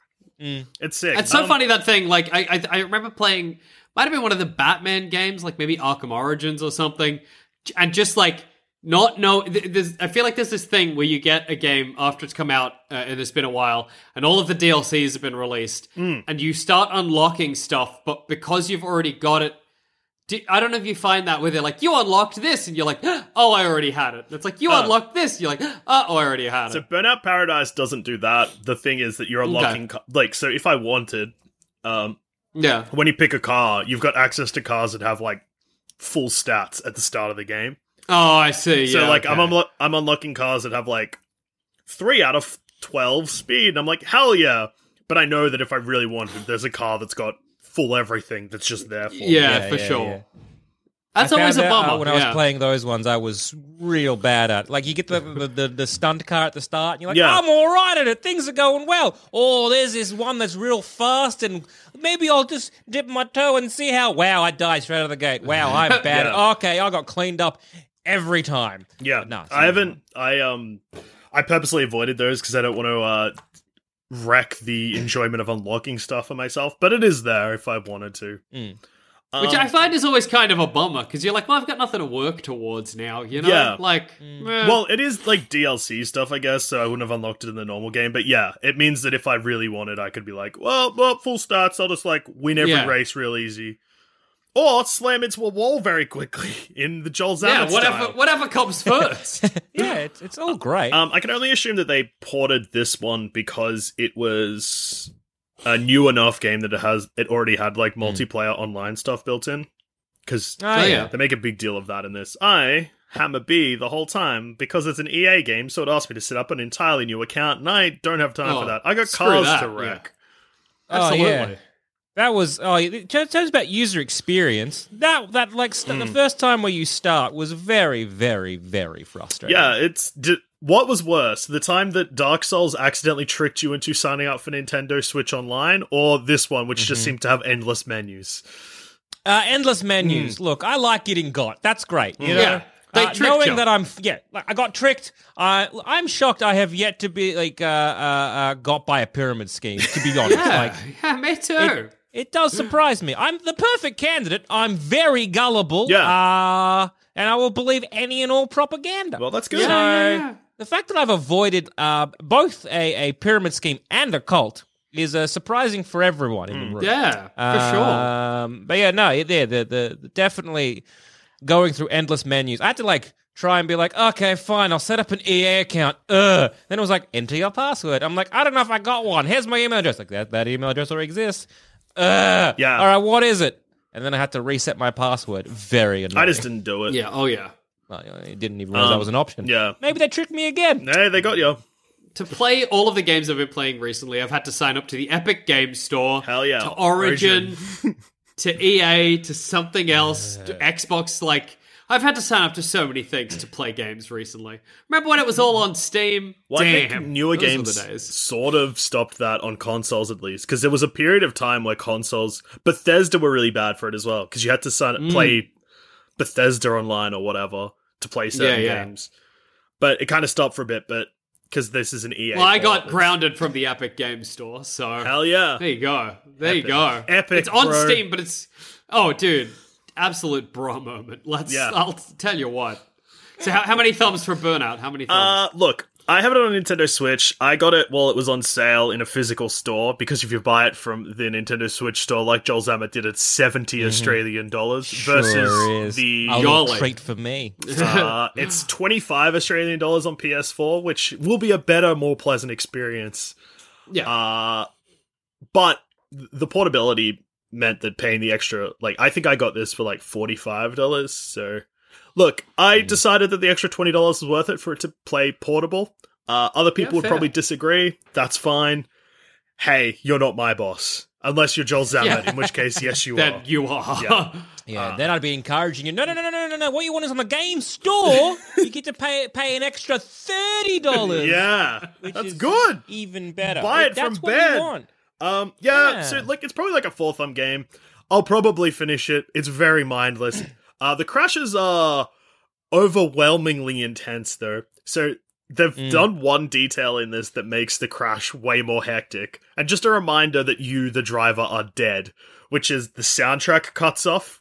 Mm. It's sick. It's so um, funny, that thing. Like, I, I I remember playing, might have been one of the Batman games, like maybe Arkham Origins or something, and just like not know. There's, I feel like there's this thing where you get a game after it's come out uh, and it's been a while, and all of the D L Cs have been released, mm. and you start unlocking stuff, but because you've already got it. Do, I don't know if you find that where they're like, you unlocked this, and you're like, oh, I already had it. It's like, you uh, unlocked this, you're like, oh, oh, I already had so it. So Burnout Paradise doesn't do that. The thing is that you're unlocking, okay. ca- like, so if I wanted, um, yeah, when you pick a car, you've got access to cars that have, like, full stats at the start of the game. Oh, I see, So, yeah, like, okay. I'm, unlo- I'm unlocking cars that have, like, three out of twelve speed, and I'm like, hell yeah. But I know that if I really wanted, there's a car that's got full everything that's just there for me. Yeah, Yeah, for yeah, sure. yeah. That's I always a found out, bummer. uh, when I yeah. was playing those ones, I was real bad at. Like, you get the the, the, the stunt car at the start, and you're like, Yeah. I'm all right at it. Things are going well. Oh, there's this one that's real fast, and maybe I'll just dip my toe and see how. Wow, I died straight out of the gate. Wow, I'm bad. Yeah. Okay, I got cleaned up every time. Yeah, But no, it's I not haven't. fun. I um, I purposely avoided those because I don't want to uh wreck the enjoyment of unlocking stuff for myself. But it is there if I wanted to. Mm. Which Um, I find is always kind of a bummer, because you're like, well, I've got nothing to work towards now, you know? Yeah. Like, Mm. eh. Well, it is like D L C stuff, I guess, so I wouldn't have unlocked it in the normal game. But yeah, it means that if I really wanted, I could be like, well, well full stats, I'll just like win every Yeah. race real easy. Or slam into a wall very quickly in the Joel yeah, Zammett whatever, style. whatever comes first. Yeah, it's, it's all great. Um, I can only assume that they ported this one because it was a new enough game that it has it already had like multiplayer online stuff built in. Because Oh, yeah. they make a big deal of that in this. I, Hammer B, the whole time, because it's an E A game, so it asked me to set up an entirely new account, and I don't have time Oh, for that. I got screw cars that, to yeah. wreck. Absolutely. Oh, yeah. That was oh, it turns about user experience. That that like st- Mm. the first time where you start was very, very, very frustrating. Yeah, it's... D- what was worse, the time that Dark Souls accidentally tricked you into signing up for Nintendo Switch Online, or this one, which just Mhm. seemed to have endless menus? Uh, endless menus. Look, I like getting got. That's great. You know, Yeah, they uh, tricked knowing you. that I'm yeah, like, I got tricked. Uh, I'm shocked. I have yet to be like uh, uh, uh, got by a pyramid scheme. To be honest, Yeah, like yeah, me too. it, it does surprise me. I'm the perfect candidate. I'm very gullible. Yeah. Uh, and I will believe any and all propaganda. Well, that's good. So Yeah, yeah, yeah. the fact that I've avoided uh, both a, a pyramid scheme and a cult is uh, surprising for everyone in the room. Yeah, for sure. Um, but yeah, no, it- yeah, the, the the definitely going through endless menus. I had to like try and be like, okay, fine, I'll set up an E A account. Ugh. Then it was like, enter your password. I'm like, I don't know if I got one. Here's my email address. Like that that email address already exists. Ugh. Yeah. All right, what is it? And then I had to reset my password. Very annoying. I just didn't do it. Yeah, oh yeah. Well, I didn't even realize Um, that was an option. yeah. Maybe they tricked me again. Hey, they got you. To play all of the games I've been playing recently, I've had to sign up to the Epic Games Store, Hell yeah. to Origin, to E A, to something else, to Xbox. Like, I've had to sign up to so many things to play games recently. Remember when it was all on Steam? Well, Damn, I think newer those games were the days. sort of stopped that on consoles at least, because there was a period of time where consoles, Bethesda were really bad for it as well, because you had to sign Mm. play Bethesda online or whatever to play certain Yeah, yeah. games. But it kind of stopped for a bit, but because this is an E A. Well, I got port, grounded from the Epic Game Store, so hell yeah. there you go. There Epic. you go. Epic, It's on bro. Steam, but it's oh, dude, absolute bra moment. Let's. Yeah. I'll tell you what. So, how, how many thumbs for Burnout? How many thumbs? Uh, look, I have it on a Nintendo Switch. I got it while it was on sale in a physical store, because if you buy it from the Nintendo Switch store, like Joel Zammett did, it's seventy Australian dollars versus Sure is. the A little Golly. treat for me. uh, it's twenty-five Australian dollars on P S four, which will be a better, more pleasant experience. yeah. Uh, but the portability meant that paying the extra, like, I think I got this for like forty-five dollars. So, look, I Hmm. decided that the extra twenty dollars was worth it for it to play portable. Uh, other people Yeah, would fair. probably disagree. That's fine. Hey, you're not my boss. Unless you're Joel Zammett, Yeah. in which case, yes, you are. That you are. Yeah. Yeah, then I'd be encouraging you. No, no, no, no, no, no, no. What you want is on the game store. You get to pay pay an extra thirty dollars. Yeah, which that's is good. Even better. Buy it That's from what bed. You want. Um, yeah, Yeah. so like it's probably like a four thumb game. I'll probably finish it. It's very mindless. Uh, the crashes are overwhelmingly intense though. So they've Mm. done one detail in this that makes the crash way more hectic. And just a reminder that you, the driver, are dead, which is the soundtrack cuts off.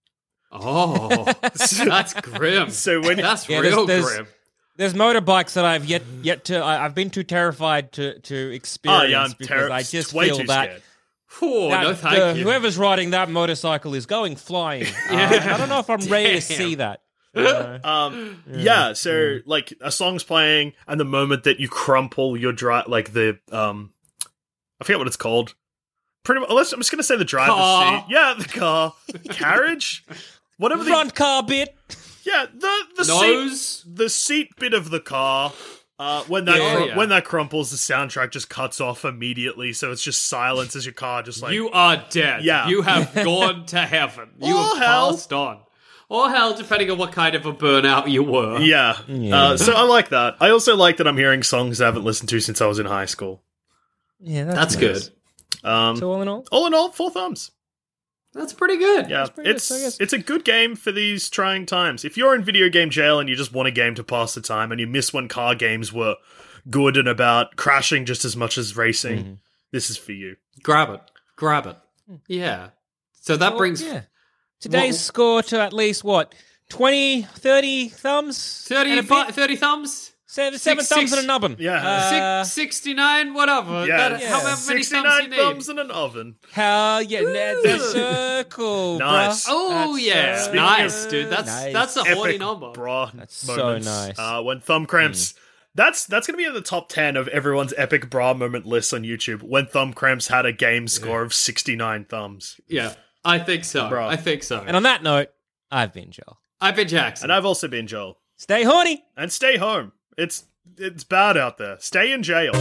Oh, that's grim. So when That's Yeah, real there's- there's- grim. There's motorbikes that I've yet yet to. I, I've been too terrified to to oh experience yeah, I'm because terrible. I just way feel too that. scared. Oh, that no, thank the- you. Whoever's riding that motorcycle is going flying. Yeah. Uh, I don't know if I'm ready to Damn. see that. Uh, Um, yeah, so like a song's playing, and the moment that you crumple your dri like the um, I forget what it's called. Pretty much, unless I'm just gonna say the driver's Car. seat. Yeah, the car, carriage, whatever the front car bit. yeah the the Nose. seat the seat bit of the car. Uh, when that Yeah, cr- yeah. when that crumples, the soundtrack just cuts off immediately, so it's just silence as your car just like You are dead. Yeah. You have gone to heaven. You Or have hell. passed on. Or hell, depending on what kind of a burnout you were. yeah. Uh, so I like that. I also like that I'm hearing songs I haven't listened to since I was in high school. Yeah, That's good. Um, So all in all, all in all, four thumbs. That's pretty good. Yeah, pretty good, it's I guess. it's a good game for these trying times. If you're in video game jail and you just want a game to pass the time, and you miss when car games were good and about crashing just as much as racing, Mm-hmm. this is for you. Grab it. Grab it. Yeah. So that Well, brings yeah. Today's What- score to at least what twenty, thirty thumbs, thirty, And a fi- bit? thirty thumbs? seven, seven six- thumbs six- and a nubbin. Yeah. Uh, Six, sixty-nine, whatever. Yeah, That, However many thumbs you sixty-nine need. thumbs in an oven. Hell yeah, that's a circle. Nice. bruh. Oh, That's yeah. so Nice, dude. That's nice. that's a horny Epic number. bra That's so moments. nice. Uh, when thumb cramps. That's that's gonna be in the top ten of everyone's epic bra moment lists on YouTube. When thumb cramps had a game score of sixty-nine thumbs, Yeah, I think so. Bro. I think so. And on that note, I've been Joel. I've been Jackson. and I've also been Joel. Stay horny. And stay home. It's it's bad out there. Stay in jail.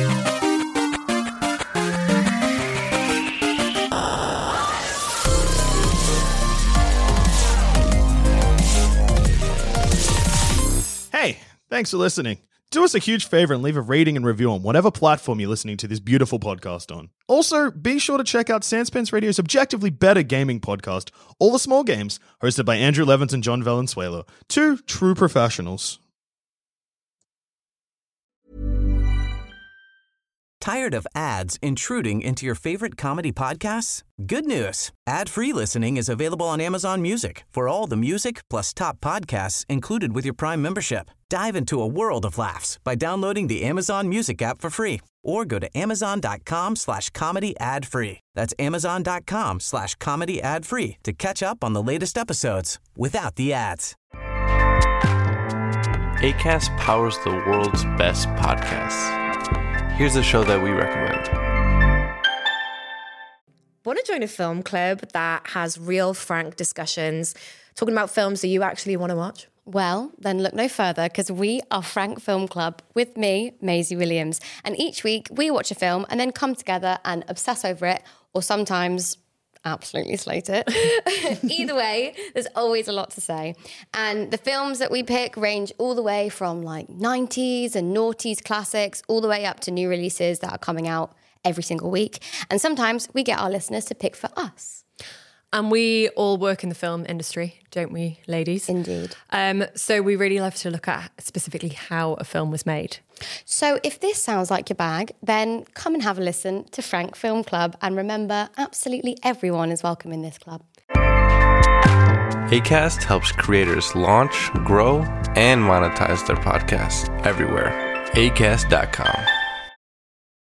Hey, thanks for listening. Do us a huge favor and leave a rating and review on whatever platform you're listening to this beautiful podcast on. Also, be sure to check out Sanspence Radio's objectively better gaming podcast, All the Small Games, hosted by Andrew Levins and John Valenzuela, two true professionals. Tired of ads intruding into your favorite comedy podcasts? Good news. Ad-free listening is available on Amazon Music for all the music plus top podcasts included with your Prime membership. Dive into a world of laughs by downloading the Amazon Music app for free or go to amazon.com slash comedy ad free. That's amazon.com slash comedy ad free to catch up on the latest episodes without the ads. Acast powers the world's best podcasts. Here's a show that we recommend. Want to join a film club that has real, frank discussions, talking about films that you actually want to watch? Well, then look no further because we are Frank Film Club with me, Maisie Williams. And each week we watch a film and then come together and obsess over it or sometimes absolutely slate it. Either way, there's always a lot to say. And the films that we pick range all the way from like nineties and noughties classics all the way up to new releases that are coming out every single week. And sometimes we get our listeners to pick for us. And we all work in the film industry, don't we, ladies? Indeed. Um, so we really love to look at specifically how a film was made. So if this sounds like your bag, then come and have a listen to Frank Film Club. And remember, absolutely everyone is welcome in this club. Acast helps creators launch, grow, and monetize their podcasts everywhere. acast dot com.